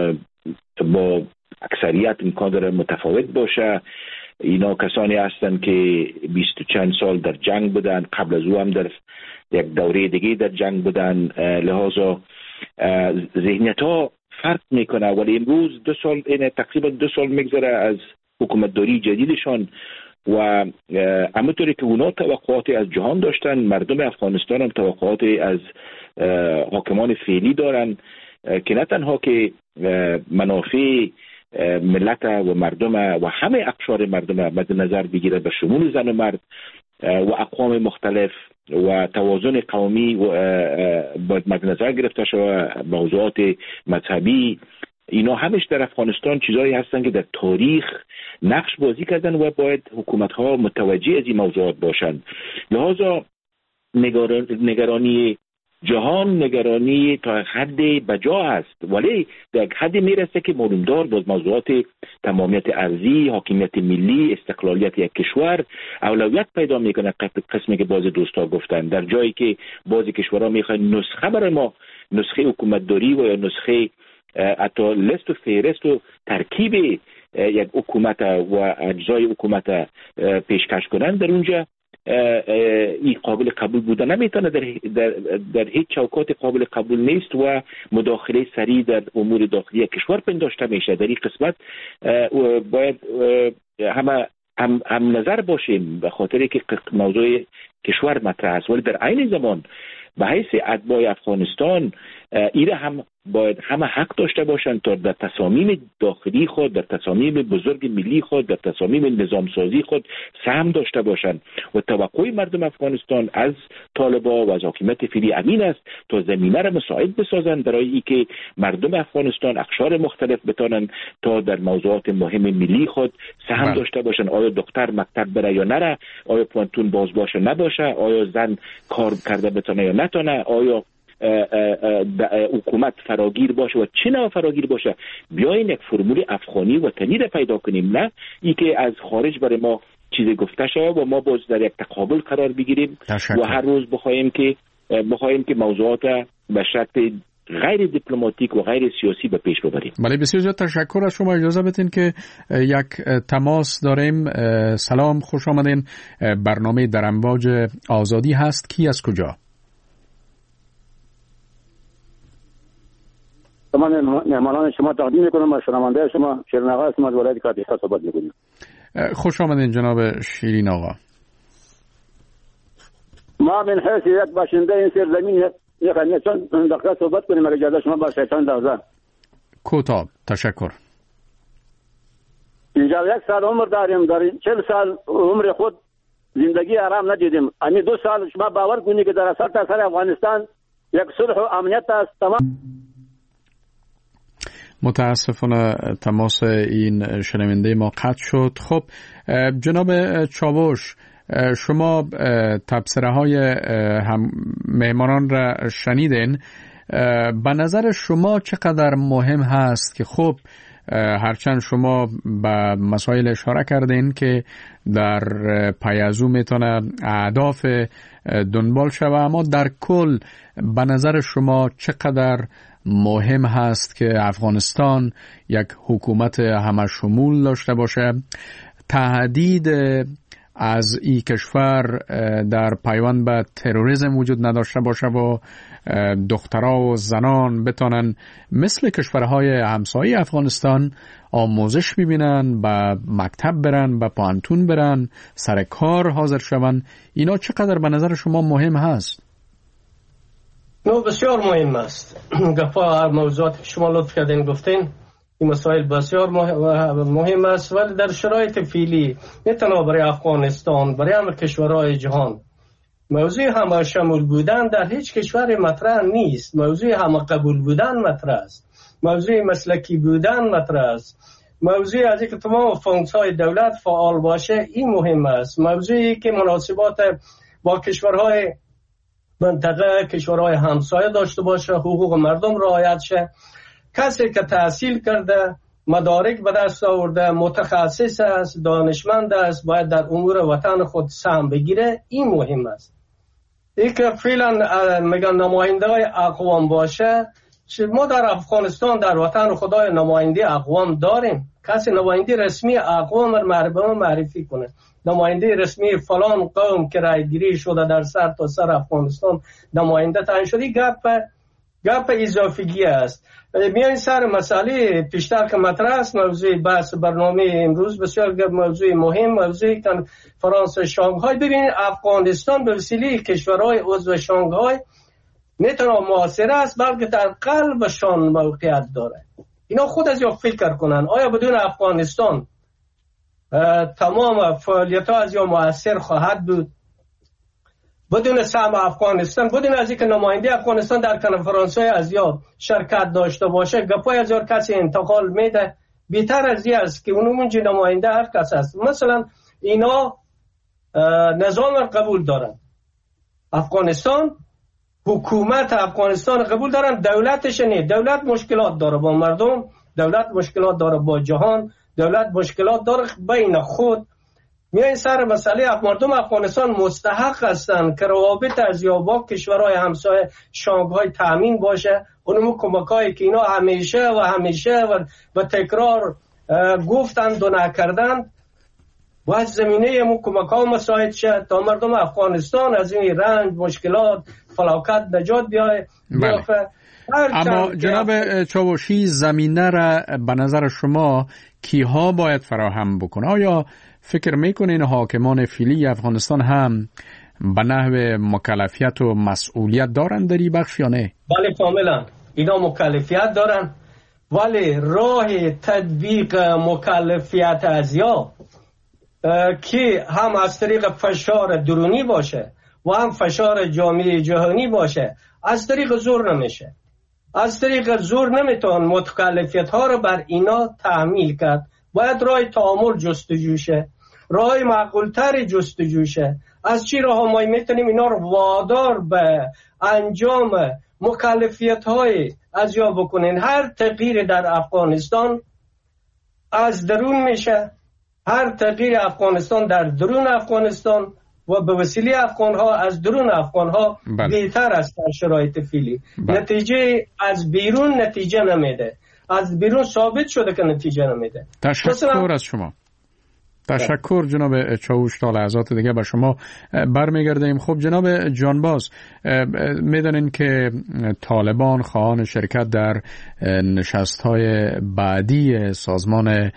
با اکثریت امکان داره متفاوت باشه. اینا کسانی هستند که بیست و چند سال در جنگ بودن، قبل از او هم در یک دوره دیگه در جنگ بودن، لحاظا ذهنیت ها فرق میکنه. ولی امروز دو سال این تقریبا دو سال میگذره از حکومت داری جدیدشان و همونطوری که اونا توقعاتی از جهان داشتن، مردم افغانستان هم توقعاتی از حاکمان فعلی دارن که نه تنها که منافع ملت و مردم و همه اقشار مردم مد نظر بگیره به شمول زن و مرد و اقوام مختلف و توازن قومی و باید مد نظر گرفته شود. موضوعات مذهبی اینا همش در افغانستان چیزایی هستن که در تاریخ نقش بازی کردن و باید حکومت ها متوجه از این موضوعات باشند. لحاظا نگرانی جهان نگرانی تا حد بجا است، ولی در حد میرسه که معلومدار باز موضوعات تمامیت ارضی، حاکمیت ملی، استقلالیت یک کشور اولویت پیدا میکنه. قسمی که باز دوستا گفتن، در جایی که بعضی کشورها میخوان نسخه برای ما، نسخه حکومت داری و یا نسخه حتی لیست و فهرست و ترکیب یک حکومت و اجزای حکومت پیشکش کنن، در اونجا این قابل قبول بودن نمیتونه. در, در, در هیچ چوکات قابل قبول نیست و مداخله سریع در امور داخلی کشور پنداشته میشه. در این قسمت باید همه هم, هم نظر باشیم به خاطر که موضوع کشور مطرح است، ولی در عین زمان به حیث اتباع افغانستان ایره هم باید همه حق داشته باشند تا در تصامیم داخلی خود، در تصامیم بزرگ ملی خود، در تصامیم نظام سازی خود سهم داشته باشند. و توقع مردم افغانستان از طالبان و از حاکمیت فعلی امین است تا زمینه را مساعد بسازند برای اینکه مردم افغانستان اقشار مختلف بتانند تا در موضوعات مهم ملی خود سهم داشته باشند. آیا دختر مکتب بره یا نره، آیا پانتون باز باشه نباشه، آیا زن کار کرده بتونه یا نتونه، آیا حکومت فراگیر باشه و چه نوع فراگیر باشه. بیاین یک فرمول افغانی وطنی را پیدا کنیم، نه ای که از خارج برای ما چیزی گفته شود و ما باز در یک تقابل قرار بگیریم و هر روز بخوایم که بخوایم که موضوعات به شکل غیر دیپلماتیک و غیر سیاسی به پیش ببریم. بله بسیار زیاد تشکر از شما. اجازه بدین که یک تماس داریم. سلام، خوش آمدین. برنامه در امواج آزادی هست. کی از کجا؟ من مهمانان شما تقدیم میکنم و شنونده شما شیرین آقا هستم از ولایت کاپیسا صحبت میکنیم. خوش آمدین جناب شیرین آقا. ما من حیث یک باشنده این سرزمین میخوایم چند دقیقه صحبت کنیم اگه اجازه شما باشه. چند دقیقه کوتاه. تشکر. اینجا یک سال عمر داریم، در چهل سال عمر خود زندگی آرام ندیدیم. همین دو سال شما باور کنید که در اصل تا سر افغانستان یک صلح و امنیت است. تمام متاسفانه تماس این شنونده ما قطع شد. خب جناب چاوش، شما تبصره های هم مهمانان را شنیدین. به نظر شما چقدر مهم هست که خب هرچند شما به مسائل اشاره کردین که در پی از او میتونه اهداف دنبال شود، اما در کل به نظر شما چقدر مهم هست که افغانستان یک حکومت همه شمول داشته باشه، تهدید از این کشور در پیوند به تروریسم وجود نداشته باشه و دخترها و زنان بتونن مثل کشورهای همسایه افغانستان آموزش ببینن، به مکتب برن، به پانتون برن، سر کار حاضر شون؟ اینا چقدر به نظر شما مهم هست؟ نو بسیار مهم است. گفا موضوعات که شما لطف کردین گفتین این مسائل بسیار مهم است، ولی در شرایط فعلی نه تنها برای افغانستان، برای همه کشورهای جهان موضوع همه شمول بودن در هیچ کشور مطرح نیست. موضوع همه قبول بودن مطرح است، موضوع مسلکی بودن مطرح است، موضوع از اینکه تمام فانکس‌های دولت فعال باشه این مهم است، موضوعی که مناسبات با کشورهای منطقه، کشورهای همسایه داشته باشه، حقوق مردم رعایت شه. کسی که تحصیل کرده، مدارک به دست آورده، متخصص است، دانشمند است، باید در امور وطن خود سهم بگیره. این مهم است. این که فعلا میگن نماینده های اقوام باشه، ما در افغانستان در وطن خدای نماینده اقوام داریم. کسی نماینده رسمی اقوام رو معرفی کنه، نماینده رسمی فلان قوم که رای گیری شده در سر تا سر افغانستان نماینده تعیین شده، گپ گپ اضافگی است. میان سر مسئله پیشتر که مطرح است، موضوع بحث برنامه امروز بسیار موضوع مهم، موضوعی که فرانسه شانگهای. ببینید افغانستان به وسیله کشورهای عضو شانگهای نه تنها معاصر است بلکه در قلبشان موقعیت داره. اینا خود از یا فکر کنن آیا بدون افغانستان تمام فعالیت ها از یا مؤثر خواهد بود؟ بدون سهم افغانستان، بدون از اینکه نماینده افغانستان در کنفرانس های از یا شرکت داشته باشه، گپای از یا کسی انتقال میده، بیتر از این است که اونمون جی نماینده هر کس است. مثلا اینا نظام قبول دارن، افغانستان حکومت افغانستان قبول دارن، دولتش نه. دولت مشکلات داره با مردم، دولت مشکلات داره با جهان، دولت مشکلات داره بین خود. میای سر مسئله مردم افغانستان مستحق هستند که روابط از یا با کشورهای همسایه شانگهای تامین باشه. اونمو کمکایی که اینا همیشه و همیشه و به تکرار گفتند و نکردند باید زمینه مو کمک‌ها مساعد شد تا مردم افغانستان از این رنج، مشکلات، فلاکت نجات بیاره. اما جناب چاوشی، زمینه را به نظر شما کیها باید فراهم بکنه؟ آیا فکر میکنین حاکمان فعلی افغانستان هم به نحو مکلفیت و مسئولیت دارن در این بخش یا نه؟ بله کاملا اینا مکلفیت دارن، ولی راه تطبیق مکلفیت از یا که هم از طریق فشار درونی باشه و هم فشار جامعه جهانی باشه از طریق زور نمیشه. از طریق زور نمیتون مکلفیت ها رو بر اینا تحمیل کرد. باید راه تعامل جستجو شه، راه معقولتر جستجو شه. از چی راه ما میتونیم اینا رو وادار به انجام مکلفیت های از یا بکنین؟ هر تغییر در افغانستان از درون میشه، هر تغییر افغانستان در درون افغانستان و به وسیله افغان ها از درون افغان ها بهتر است در شرایط فعلی. نتیجه از بیرون نتیجه نمیده، از بیرون ثابت شده که نتیجه نمیده. تشکر از شما. تشکر جناب چاوش. تا لحظات دیگه به شما برمیگردیم. خب جناب جانباز، میدونین که طالبان خواهان شرکت در نشست‌های بعدی سازمان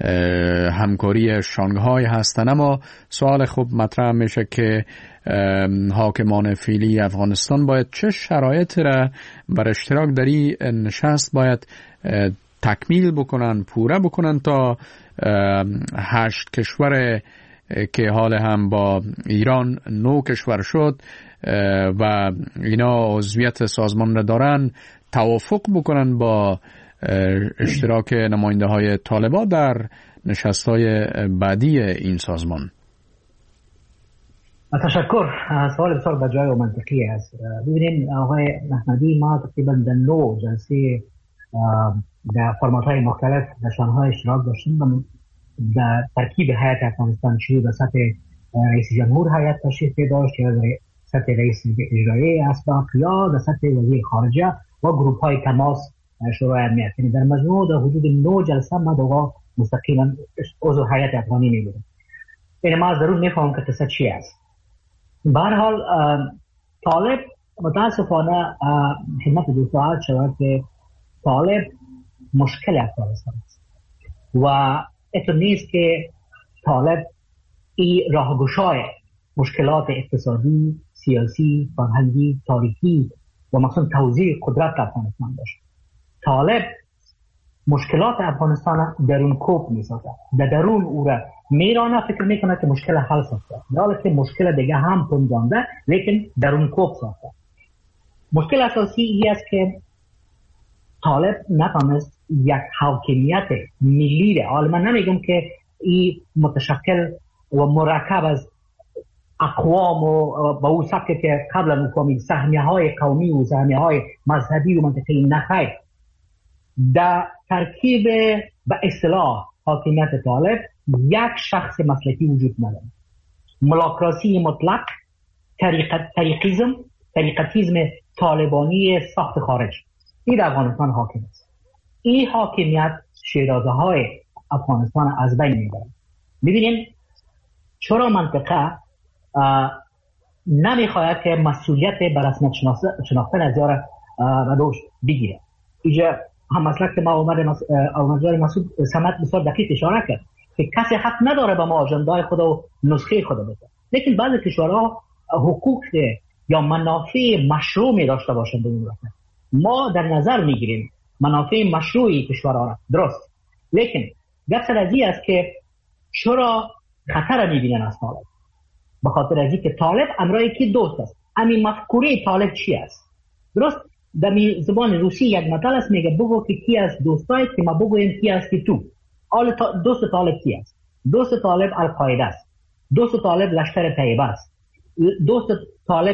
همکاری شانگهای هستند، اما سوال خوب مطرح میشه که حاکمان فعلی افغانستان باید چه شرایطی را بر اشتراک در این نشست باید تکمیل بکنن، پوره بکنن تا هشت کشور که حال هم با ایران نو کشور شد و اینا عضویت سازمان را دارن توافق بکنن با اشتراک نماینده های طالبان در نشست های بعدی این سازمان؟ تشکر. سوال بسیار بجای و منطقی است. ببینید آقای محمدی، ما تقریبا در نو جلسه در فرمات های مختلف در شانهای اشتراک داشتیم. در ترکیب هیئت افغانستان چی به سطح رئیس جمهور هیئت تشریف داشت، یا در سطح رئیس اجرایی اسبق، یا در سطح وزیر خارجه و گروپ های تماس شورای امنیت. یعنی در مجموع در حدود نو جلسه ما دوغا مستقیما عضو هیئت افغانی میبودیم. این ما ضرور میفهمم که قصه چی است. به هر حال طالب متاسفانه خدمت دوستان عرض شود که طالب مشکل افغانستان است و اتو نیست که طالب ای راهگشای مشکلات اقتصادی، سیاسی، فرهنگی، تاریخی و مثلا توزیع قدرت افغانستان داشت. طالب مشکلات افغانستان درون کوب می سازد. در درون او را میرانه فکر میکنه که مشکل حل ساخته، در حالی که مشکل دیگه هم پنجانده لیکن درون کوب ساخته. مشکل اساسی ای است که طالب نتونست یک حاکمیت ملی ده، حالا من نمیگم که این متشکل و مرکب از اقوام و با او سبک که قبلا میفهمید سهمیه های قومی و سهمیه های مذهبی و منطقی نخیر، در ترکیب به اصطلاح حاکمیت طالب یک شخص مسلکی وجود نداره. ملاکراسی مطلق، طریقت طریقیزم، طریقتیزم طالبانی ساخت خارج، این در افغانستان حاکم است. این حاکمیت شیرازه های افغانستان از بین میبره. ببینیم چرا منطقه نمیخواهد که مسئولیت بر رسمیت شناختن از یار ردوش بگیره. اینجا هم مسئله که ما آمدجار مسعود سمت بسیار دقیق اشاره کرد که کسی حق نداره به ما آجندای خود و نسخه خود بده، لیکن بعضی کشورها حقوق یا منافع مشروع می داشته باشند. ما در نظر میگیریم منافع مشروعی کشورها را، درست، لیکن گفت ازی است که چرا خطر میبینن از طالب؟ به خاطر ازی که طالب امرایی که دوست است. امی مفکوره طالب چی است؟ درست، در زبان روسی یک مطلب است میگه بگو که کی است دوستای که ما بگویم کی است که تو. حال دوست طالب کی است؟ دوست طالب القاعده است. دوست طالب لشکر طیبه است. دوست طالب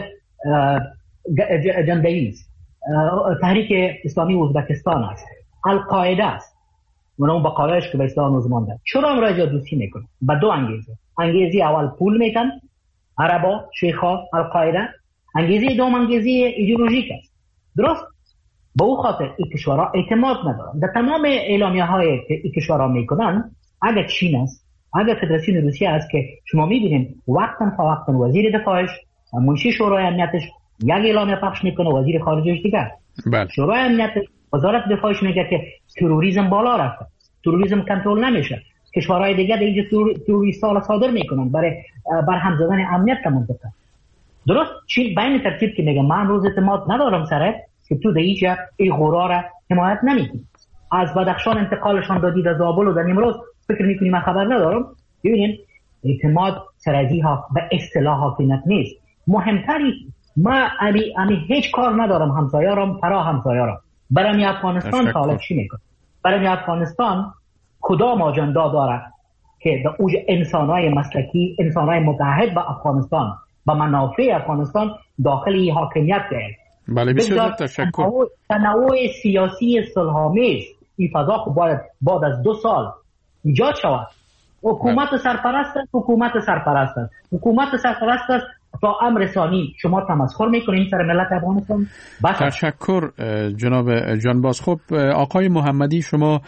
جنده‌ای است. تحریک اسلامی ازبکستان است. القاعده است. من اون بقایش که به اسلام نزمانده. چرا امراض دوستی میکنه؟ با دو انگیزه. انگیزه اول پول میتن، عربا، شیخا، القاعده. انگیزه دوم انگیزه ایدئولوژیک است. درست؟ به او خاطر این کشورها اعتماد ندارن. در تمام اعلامیه هایی که این کشورها میکنن، اگر چین است، اگر فدراسیون روسیه است که شما میبینیم وقتا تا وقتا وزیر دفاعش، منشی شورای امنیتش یک اعلامیه پخش میکنه، وزیر خارجهش دیگر. بله. شورای امنیتش، وزارت دفاعش میگه که تروریسم بالا رفته، تروریسم کنترل نمیشه. کشورهای دیگه در اینجا تروریستا صادر میکنن برای برهم زدن امنیت در منطقه. درست؟ چین بین ترتیب که میگه من روز اعتماد ندارم سره که تو در اینجا ای غرا را حمایت نمیکنی. از بدخشان انتقالشان دادی در زابل و در نیمروز فکر میکنی من خبر ندارم. ببینید اعتماد سرازی ها به اصطلاح حاکمیت نیست. مهمتری ما امی, امی هیچ کار ندارم همسایارم پرا همسایارم. برای افغانستان طالب چی میکنه؟ برای افغانستان کدام آجندا داره که در اوج انسانهای مسلکی، انسانهای متحد با افغانستان با منافع افغانستان داخل حاکمیت ده. بله بسیار تشکر. تنوع سیاسی صلح‌آمیز این فضا خب باید بعد از دو سال ایجاد شود. حکومت سرپرست است، حکومت سرپرست است، حکومت سرپرست است تا امر ثانی شما تمسخر میکنین سر ملت افغانستان. تشکر جناب جانباز. خب آقای محمدی شما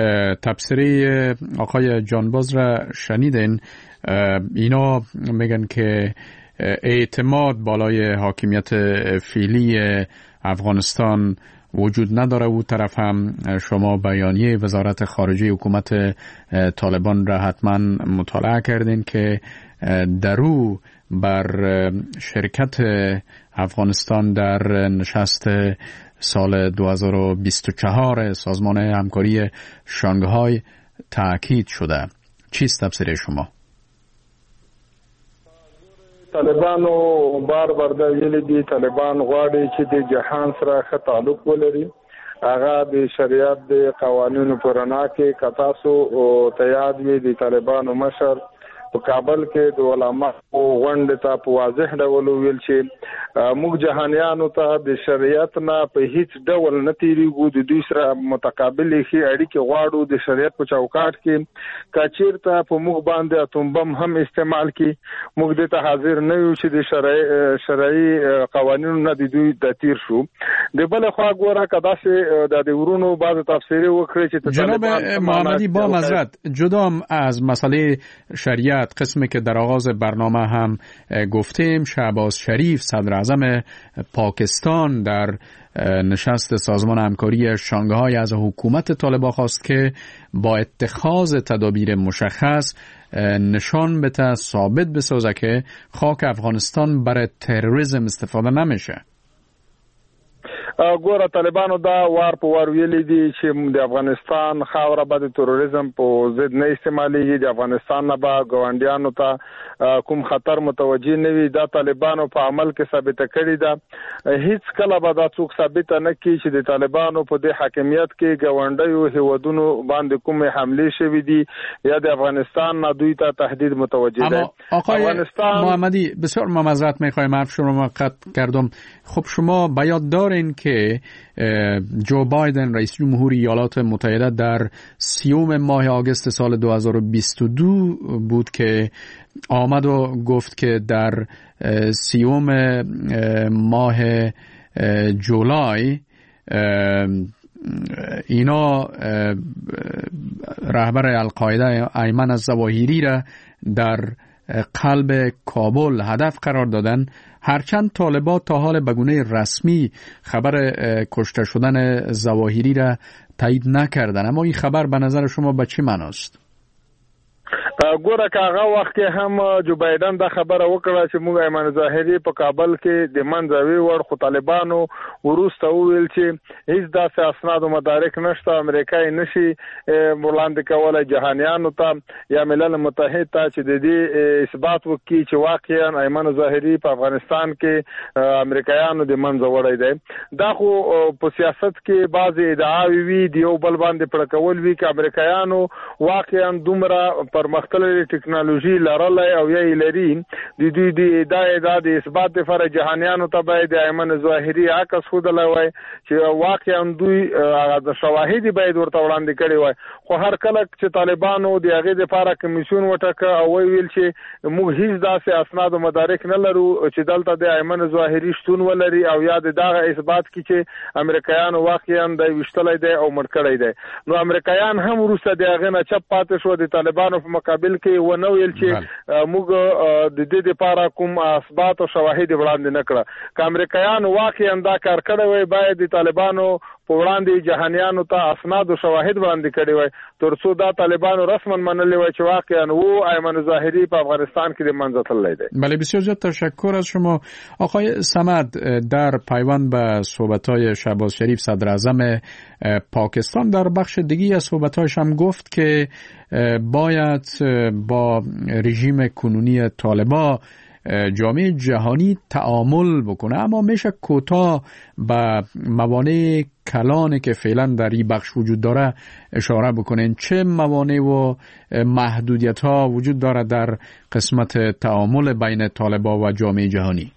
تبصره آقای جانباز را شنیدین. اینا میگن که اعتماد بالای حاکمیت فعلی افغانستان وجود نداره. او طرف هم شما بیانیه وزارت خارجه حکومت طالبان را حتما مطالعه کردین که درو بر شرکت افغانستان در نشست سال دو هزار و بیست و چهار سازمان همکاری شانگهای تاکید شده. چیست تفسیر شما؟ طالبانو بار بار د ویلي دي طالبان غواړي چې د جهان سره ښه تعلق ولري، هغه د شریعت د قوانینو پر رڼا کې کتاسو او تیاد وي د طالبانو مشر په کابل کې د علماء غونډه ته په واضح ډول ویل چې موږ جهانیانو ته د شریعت نه په هیڅ ډول نه تیریږو، د دوی سره متقابل ښې اړیکې غواړو، د شریعت په چوکاټ کې کچیر ته په موږ باندې اتوم بم هم استعمال کی موږ د ته حاضر نه یو چې د شرعي شرعي قوانینو نه د دوی د تیر شو. د بل خوا ګوره کدا چې د ورونو بعض تفسیری وکړي چې جناب محمدی با معذرت جدا از مسئله شریعت قسمی که در آغاز برنامه هم گفتیم، شهباز شریف صدر اعظم پاکستان در نشست سازمان همکاری شانگهای از حکومت طالبان خواست که با اتخاذ تدابیر مشخص نشان بده ثابت بسازه که خاک افغانستان برای تروریسم استفاده نمیشه. ګوره طالبانو دا وار په وار ویلي دي چې د افغانستان خاوره به د تروریزم په ضد نه استعمالېږي، د افغانستان نه به ګاونډیانو ته کوم خطر متوجه نه وي. دا طالبانو په عمل کې ثابته کړې ده. هیڅ کله به دا څوک ثابته نه کړي چې د طالبانو په دې حاکمیت کې ګاونډیو هیوادونو باندې کومې حملې شوې دي یا د افغانستان نه دوی ته تهدید متوجه ده. آقای افغانستان... محمدی بسیار معذرت میخوایم حرف شما قطع کردم. خب شما به یاد دارین که جو بایدن رئیس جمهور ایالات متحده در سیوم ماه آگوست سال دو هزار و بیست و دو بود که آمد و گفت که در سیوم ماه جولای اینا رهبر القاعده ایمن الظواهری را در قلب کابل هدف قرار دادن. هرچند طالبان تا حال به گونه رسمی خبر کشته شدن ظواهری را تایید نکردن، اما این خبر به نظر شما به چه معناست؟ ګوره که هغه وخت کې هم جو بایدن دا خبره وکړه چې موږ ایمن ظاهري په کابل کې د منځوي وړ، خو طالبانو وروسته وویل چې هیڅ داسې اسناد او مدارک نشته، امریکا یې نشي وړاندې کولی جهانیانو ته یا ملل متحد ته چې د دې اثبات وکړي چې واقعا ایمن ظاهري په افغانستان کې امریکایانو د منځه وړی دی. دا خو په سیاست کې بعضې ادعاوې وي د یو بل باندې پړکول وي که امریکایانو واقعا دومره پرمختللې ټکنالوژي لرلای او یا لري د دوی د ادعا د اثبات لپاره جهانیانو ته باید ایمن ظاهري عکس ښودلی وای چې واقعا دوی د شواهد باید ورته وړاندې کړي وای. خو هر کله چې طالبانو د هغې دپاره کمیسیون وټاکه او ویل چې موږ هیڅ داسې اسناد او مدارک نه لرو چې دلته د ایمن ظاهري شتون ولري او یا د دغه اثبات کړي چې امریکایانو واقعا د ویشتلی دی او مړ کړی دی، نو امریکایان هم وروسته د هغې نه چپ پاتې شو، د طالبانو په مقابل کې ونه ویل چې موږ د دې لپاره کوم اثبات او شواهد وړاندې نه کړه. که امریکایانو واقعا دا کار کړی وای باید د طالبانو په وړاندې جهانیانو ته اسناد او شواهد وړاندې کړي وای تر څو دا طالبانو رسما منلي وای چې واقعا و ایمن ظاهري په افغانستان کې د منځه تللی دی. بله بسیار زیاد تشکر از شما. آقای صمد، در پیوند به صحبت‌های شهباز شریف صدر اعظم پاکستان در بخش دیگی از صحبت‌هایش هم گفت که باید با رژیم کنونی طالبان جامعه جهانی تعامل بکنه، اما میشه کوتاه به موانع کلانی که فعلا در این بخش وجود داره اشاره بکنین. چه موانع و محدودیت ها وجود داره در قسمت تعامل بین طالبان و جامعه جهانی؟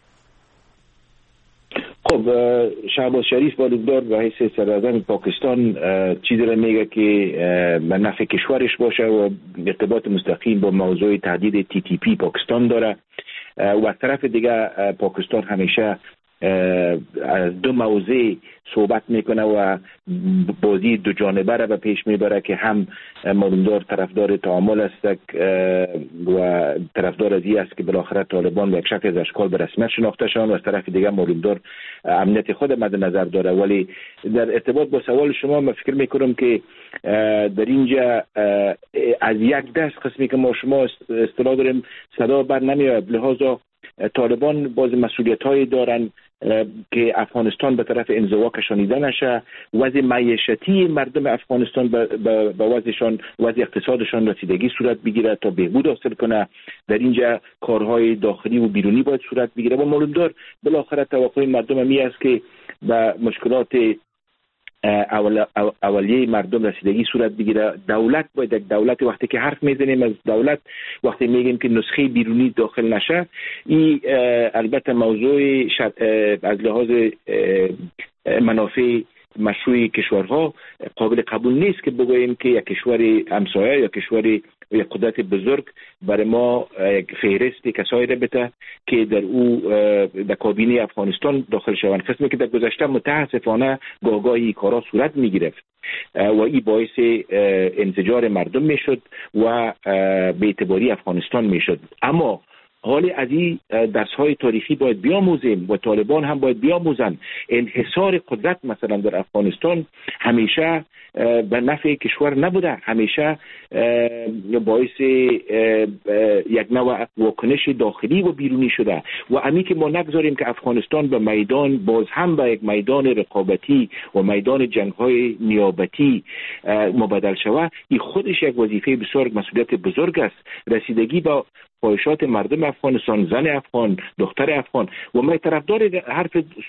خب شهباز شریف بالودار به حیث صدراعظم پاکستان چیزی را میگه که به نفع کشورش باشه و ارتباط مستقیم با موضوع تهدید تی تی پی پاکستان داره و از طرف دیگه پاکستان همیشه از دو موضوع صحبت میکنه و بازی دو جانبه را به پیش میبره که هم معلومدار طرفدار تعامل است و طرفدار از این است که بالاخره طالبان به یک شکل از اشکال به رسمیت شناخته شوند و از طرف دیگه معلومدار امنیت خود مد نظر داره. ولی در ارتباط با سوال شما من فکر میکنم که در اینجا از یک دست قسمی که ما شما اصطلاح داریم صدا بر نمیاد، لحاظا طالبان باز مسئولیت‌هایی دارن که افغانستان به طرف انزوا کشانیده نشه، وضع معیشتی مردم افغانستان به وضعشان وضع اقتصادشان رسیدگی صورت بگیره تا بهبود حاصل کنه. در اینجا کارهای داخلی و بیرونی باید صورت بگیره و معلوم دار بالاخره توقع مردم می است که به مشکلات اول اولیه مردم رسیدگی صورت بگیره. دولت باید یک دولت، وقتی که حرف میزنیم از دولت، وقتی میگیم که نسخه بیرونی داخل نشه، این البته موضوع از لحاظ منافع مشروع کشورها قابل قبول نیست که بگوییم که یک کشور همسایه یا کشور یک قدرت بزرگ برای ما یک فهرست کسایی را بده که در او در کابینه افغانستان داخل شوند. قسمی که در گذشته متاسفانه گاهگاهی کارا صورت می گرفت و این باعث انزجار مردم می شد و به اعتباری افغانستان می شد. اما حالی از این درس‌های تاریخی باید بیاموزیم و طالبان هم باید بیاموزن. انحصار قدرت مثلا در افغانستان همیشه به نفع کشور نبوده، همیشه باعث یک نوع واکنش داخلی و بیرونی شده و امی که ما نگذاریم که افغانستان به میدان باز هم به یک میدان رقابتی و میدان جنگ‌های نیابتی مبدل شود، این خودش یک وظیفه بسیار مسئولیت بزرگ است. رسیدگی با خواهشات مردم افغانستان، زن افغان، دختر افغان. و من طرفدار حرف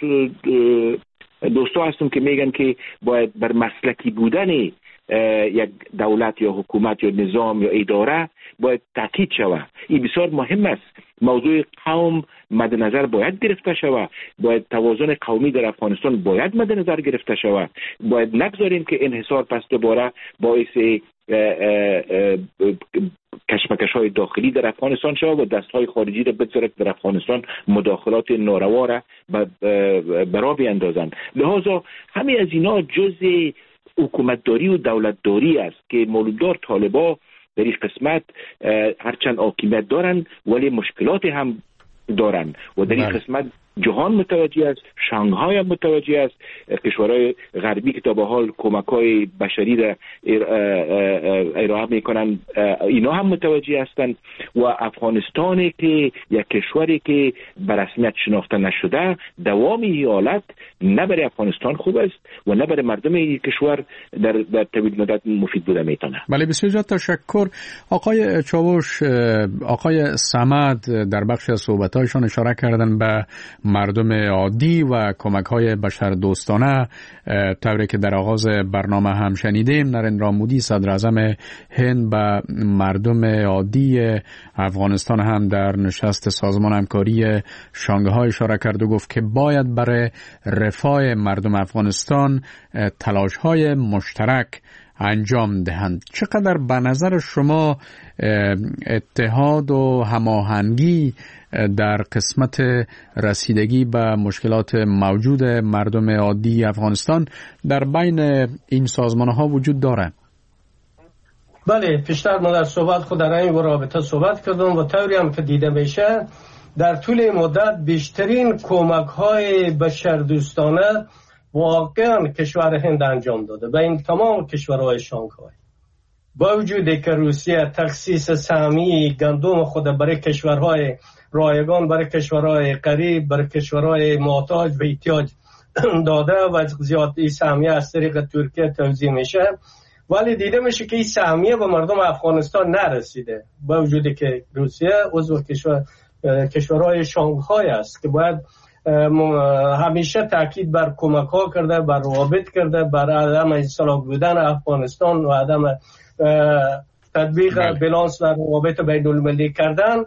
دوستا هستم که میگن که باید بر مسلکی بودن یک دولت یا حکومت یا نظام یا اداره باید تاکید شود. این بسیار مهم است. موضوع قوم مد نظر باید گرفته شود، باید توازن قومی در افغانستان باید مد نظر گرفته شود. باید نگذاریم که انحصار پس دوباره باعث کشمکش های داخلی در افغانستان شود و دست های خارجی را بگذارد در افغانستان مداخلات ناروا را برا بیندازند. لحاظا همه از اینا جزء حکومتداری و دولتداری است که مولودار طالبا در این قسمت هرچند حاکمیت دارند ولی مشکلات هم دارند و در این قسمت جهان متوجه است، شانگهای هم متوجه است، کشورهای غربی که تا به حال کمک‌های بشری را ارائه میکنن اینا هم متوجه هستند و افغانستان که یک کشوری که به رسمیت شناخته نشده، دوام این حالت نه برای افغانستان خوب است و نه برای مردم این کشور در در طویل مدت مفید بوده میتونه. بله بسیار زیاد تشکر. آقای چاوش، آقای صمد در بخش از صحبت‌هایشان اشاره کردن به مردم عادی و کمک‌های بشردوستانه، طوری که در آغاز برنامه هم شنیدیم نریندرا مودی صدر اعظم هند به مردم عادی افغانستان هم در نشست سازمان همکاری شانگهای اشاره کرد و گفت که باید برای رفاه مردم افغانستان تلاش‌های مشترک انجام دهند. چقدر به نظر شما اتحاد و هماهنگی در قسمت رسیدگی به مشکلات موجود مردم عادی افغانستان در بین این سازمان‌ها وجود داره؟ بله، پیشتر ما در صحبت خود در این رابطه صحبت کردم و طوری هم که دیده میشه در طول مدت بیشترین کمک‌های بشردوستانه واقعا کشور هند انجام داده به این تمام کشورهای شانگهای. با وجودی که روسیه تخصیص سهمی گندم خود برای کشورهای رایگان، برای کشورهای قریب، برای کشورهای محتاج و احتیاج داده و زیادی سهمیه از طریق ترکیه توزیع میشه، ولی دیده میشه که این سهمیه به مردم افغانستان نرسیده. با وجودی که روسیه عضو کشور کشورهای شانگهای است که باید همیشه تاکید بر کمک ها کرده، بر روابط کرده، بر عدم اصلاح بودن افغانستان و عدم تطبیق بالانس در روابط بین المللی کردن.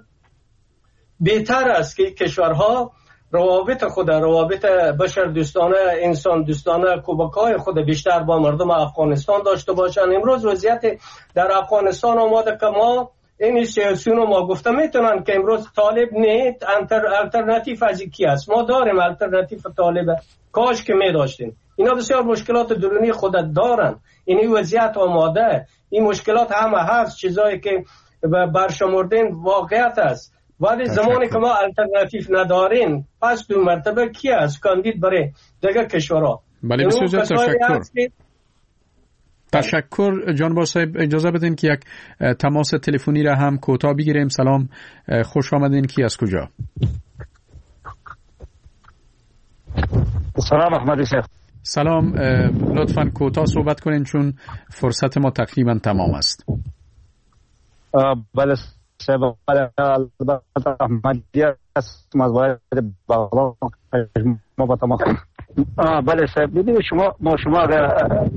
بهتر است که کشورها روابط خود، روابط بشر دوستانه، انسان دوستانه، کمک های خود بیشتر با مردم افغانستان داشته باشند. امروز وضعیت در افغانستان آماده که ما این سیاسیون ما گفته میتونن که امروز طالب نه الٹرناتیو از کی است. ما داریم الٹرناتیو طالب، کاش که می داشتیم. اینا بسیار مشکلات درونی خودت دارن. این وضعیت آماده، این مشکلات همه هست، چیزایی که برشمردین واقعیت است. ولی زمانی که ما الٹرناتیو نداریم پس دو مرتبه کی است کاندید برای دیگه کشورها. بله بسیار تشکر. تشکر جان صاحب. اجازه بدین که یک تماس تلفنی را هم کوتاه بگیریم. سلام، خوش آمدین. کی از کجا؟ سلام احمدی صاحب. سلام، لطفاً کوتاه صحبت کنین چون فرصت ما تقریبا تمام است. بله صاحب، البته احمدی است، مزبایت بغلان ما با تمام. بله صاحب، ببینید شما ما شما اگر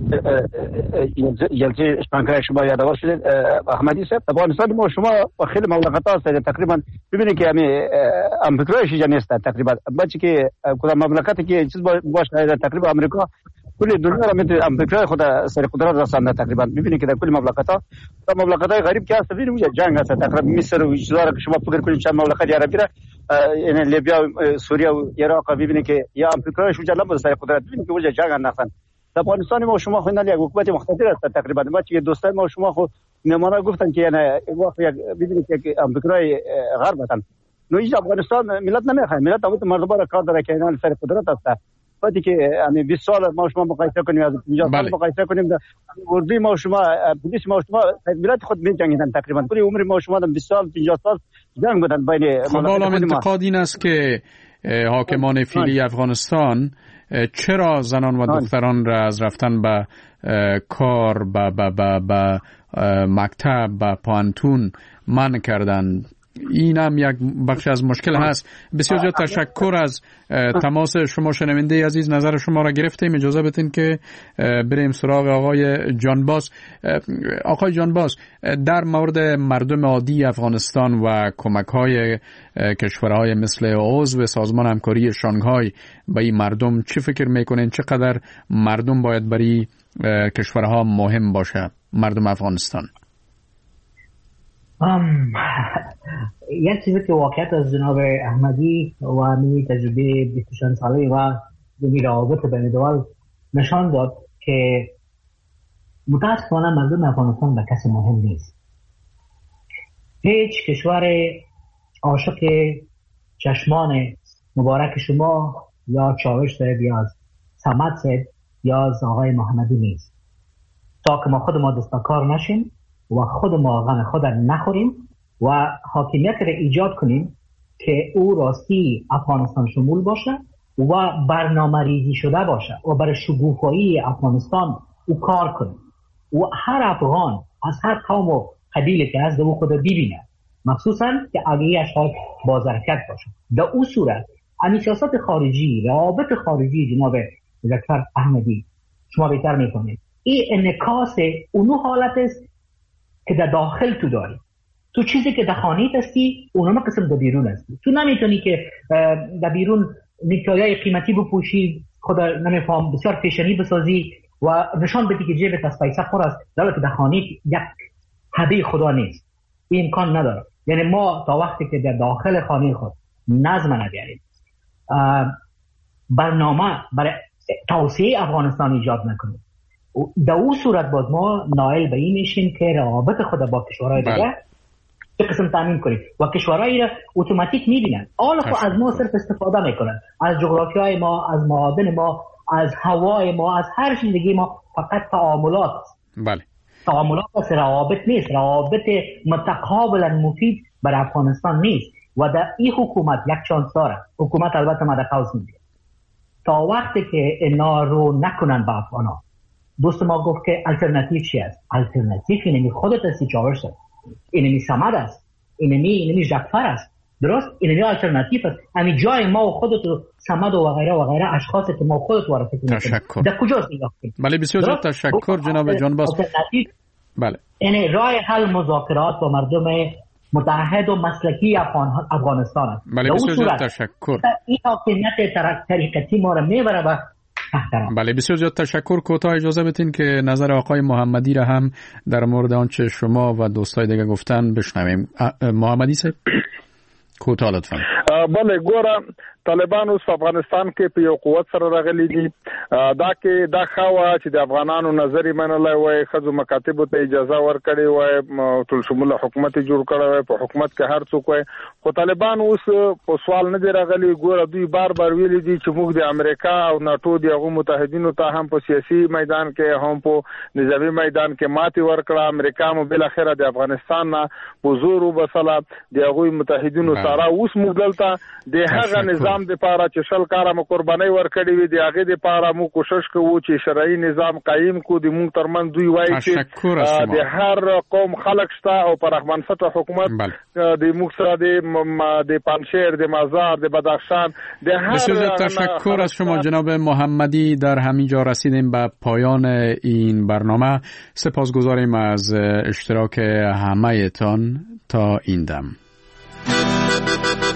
جلسه شنکای شما یادآور شدید احمدی صاحب، افغانستان ما شما خیلی مملکت هست تقریبا ببینید که همین امریکایش نیست تقریبا، بچه که کدام مملکتی که چیز باشه تقریبا امریکا کل دنیا را میتونه امریکا خود سر قدرت رسانده تقریبا. ببینید که در کل مملکت ها تا مملکت های غریب که هست ببینید جنگ هست تقریبا، مصر و چیزا را که شما فکر کنید چند مملکت عربی را یعنی لیبیا و سوریه و عراق ببینید که یا امریکایش وجود نبود سر قدرت، ببینید که وجود جنگ انداختن. در افغانستان ما شما خو نه یک حکومت مقتدر است تقریبا، ما چه دوستان ما شما خو نمونه گفتن که یعنی وقت یک ببینید که امریکای غرب هستن نو این افغانستان ملت نمیخواد، ملت اون مردم را کار داره که اینا سر قدرت است. وقتی که یعنی بیست سال ما شما مقایسه کنیم از پنجاه سال مقایسه کنیم در اردوی ما شما پلیس ما شما ملت خود می‌جنگیدن تقریبا کل عمر ما شما بیست سال پنجاه سال جنگ بودن بین. خب حالا انتقاد این است که حاکمان فعلی افغانستان چرا زنان و دختران را از رفتن به کار به به به به مکتب به پانتون منع کردند. این هم یک بخش از مشکل هست. بسیار زیاد تشکر از تماس شما شنونده عزیز، نظر شما را گرفتیم. اجازه بدین که بریم سراغ آقای جانباز. آقای جانباز، در مورد مردم عادی افغانستان و کمک های کشورهای مثل عضو سازمان همکاری شانگهای به این مردم چی فکر میکنین؟ چقدر مردم باید برای کشورها مهم باشه مردم افغانستان؟ ام یک چیزی که واقعیت از جناب احمدی و می تجربه بیست و چند ساله و می روابط بین دول نشان داد که متاسفانه مردم افغانستان به کسی مهم نیست. هیچ کشور عاشق چشمان مبارک شما یا چاوش صاحب یا از صمد صاحب یا از آقای محمدی نیست. تا که ما خود ما دستکار نشیم و خود ما غم خود نخوریم و حاکمیت را ایجاد کنیم که او راستی افغانستان شمول باشه و برنامه ریزی شده باشه و برای شکوفایی افغانستان او کار کنه و هر افغان از هر قوم و قبیله که از او خود ببینه، مخصوصا که اگه اشخاص بازرکت باشه. در او صورت امی سیاست خارجی، روابط خارجی جناب دکتر احمدی شما بهتر میکنید، این انعکاس اونو حالت است که در داخل تو داری. تو چیزی که در خانه‌ت هستی اونم قسم در بیرون هستی. تو نمیتونی که در بیرون نیکایای قیمتی بپوشی، خدا نمیفهم بسیار فیشنی بسازی و نشان بدی که جیبت از پیسه پر است، در حالی که در خانه یک هدیه خدا نیست. این امکان نداره. یعنی ما تا وقتی که در داخل خانه خود نظم نگیریم، برنامه برای توسعه افغانستان ایجاد نکنیم، در اون صورت باز ما نائل به این میشیم که روابط خود با کشورهای دیگه به قسم تامین کنیم و کشورهایی را اتوماتیک میبینن. حالا خب از ما صرف استفاده میکنن، از جغرافیای ما، از معادن ما، از هوای ما، از هر چیزی ما، فقط تعاملات. بله. تعاملات است، روابط نیست. روابط متقابلا مفید بر افغانستان نیست و در این حکومت یک چانس داره. حکومت البته ما در قوس میگه تا وقتی که اینا رو نکنن به افغانا. دوست ما گفت که الटरनेटिव چی است؟ الटरनेटिव اینمی خودت هستی چاورش است، اینمی سمد است، اینمی اینمی جعفر است، درست؟ اینمی الटरनेटिव است. همین جای ما و خودت و سمد و غیره و غیره اشخاصی که ما خودت وارد کنیم. تشکر. در کجاست نگاه کنیم؟ بله بسیار زیاد تشکر جناب جانباز. بله. یعنی راه حل مذاکرات با مردم متحد و مسلکی افغان افغانستان است. بله بسیار زیاد تشکر. این حاکمیت طریقتی ما را میبره به بله بسیار زیاد تشکر. کوتاه اجازه بدین که نظر آقای محمدی را هم در مورد آنچه شما و دوستای دیگه گفتن بشنویم. محمدی صاحب کوتاه لطفا. بله ګوره طالبان اوس په افغانستان کې په یو قوت سره راغلي دي. دا کې دا خوا چې د افغانانو نظر منلای وای، خزو مکاتب ته اجازه ورکړي وای، ټول شموله حکومت جوړ کړی وای، په حکومت کې هر څوک وای، خو طالبان اوس په سوال نه دی راغلي. ګوره دوی بار بار ویلي دي چې موږ د امریکا او ناتو دغه متحدینو ته هم په سیاسي میدان کې هم په نظامی میدان کې ماتي ورکړه. امریکا مو بل اخره د افغانستان نه په زور وبسله، دغه متحدینو سره اوس موږ دلته ده د هغه نظام د پاره چې شل کاره مو قرباني ورکړي وي د هغه د پاره مو کوشش کوو چې شرعي نظام قائم کو د مونږ ترمن دوی وایي چې د هر قوم خلق شته او پر منفعت حکومت د مونږ سره د د پنشیر د مزار د بدخشان د هر بسیار تشکر از شما جناب محمدی. در همین جا رسیدیم به پایان این برنامه. سپاسگزاریم از اشتراک همه تان تا این دم.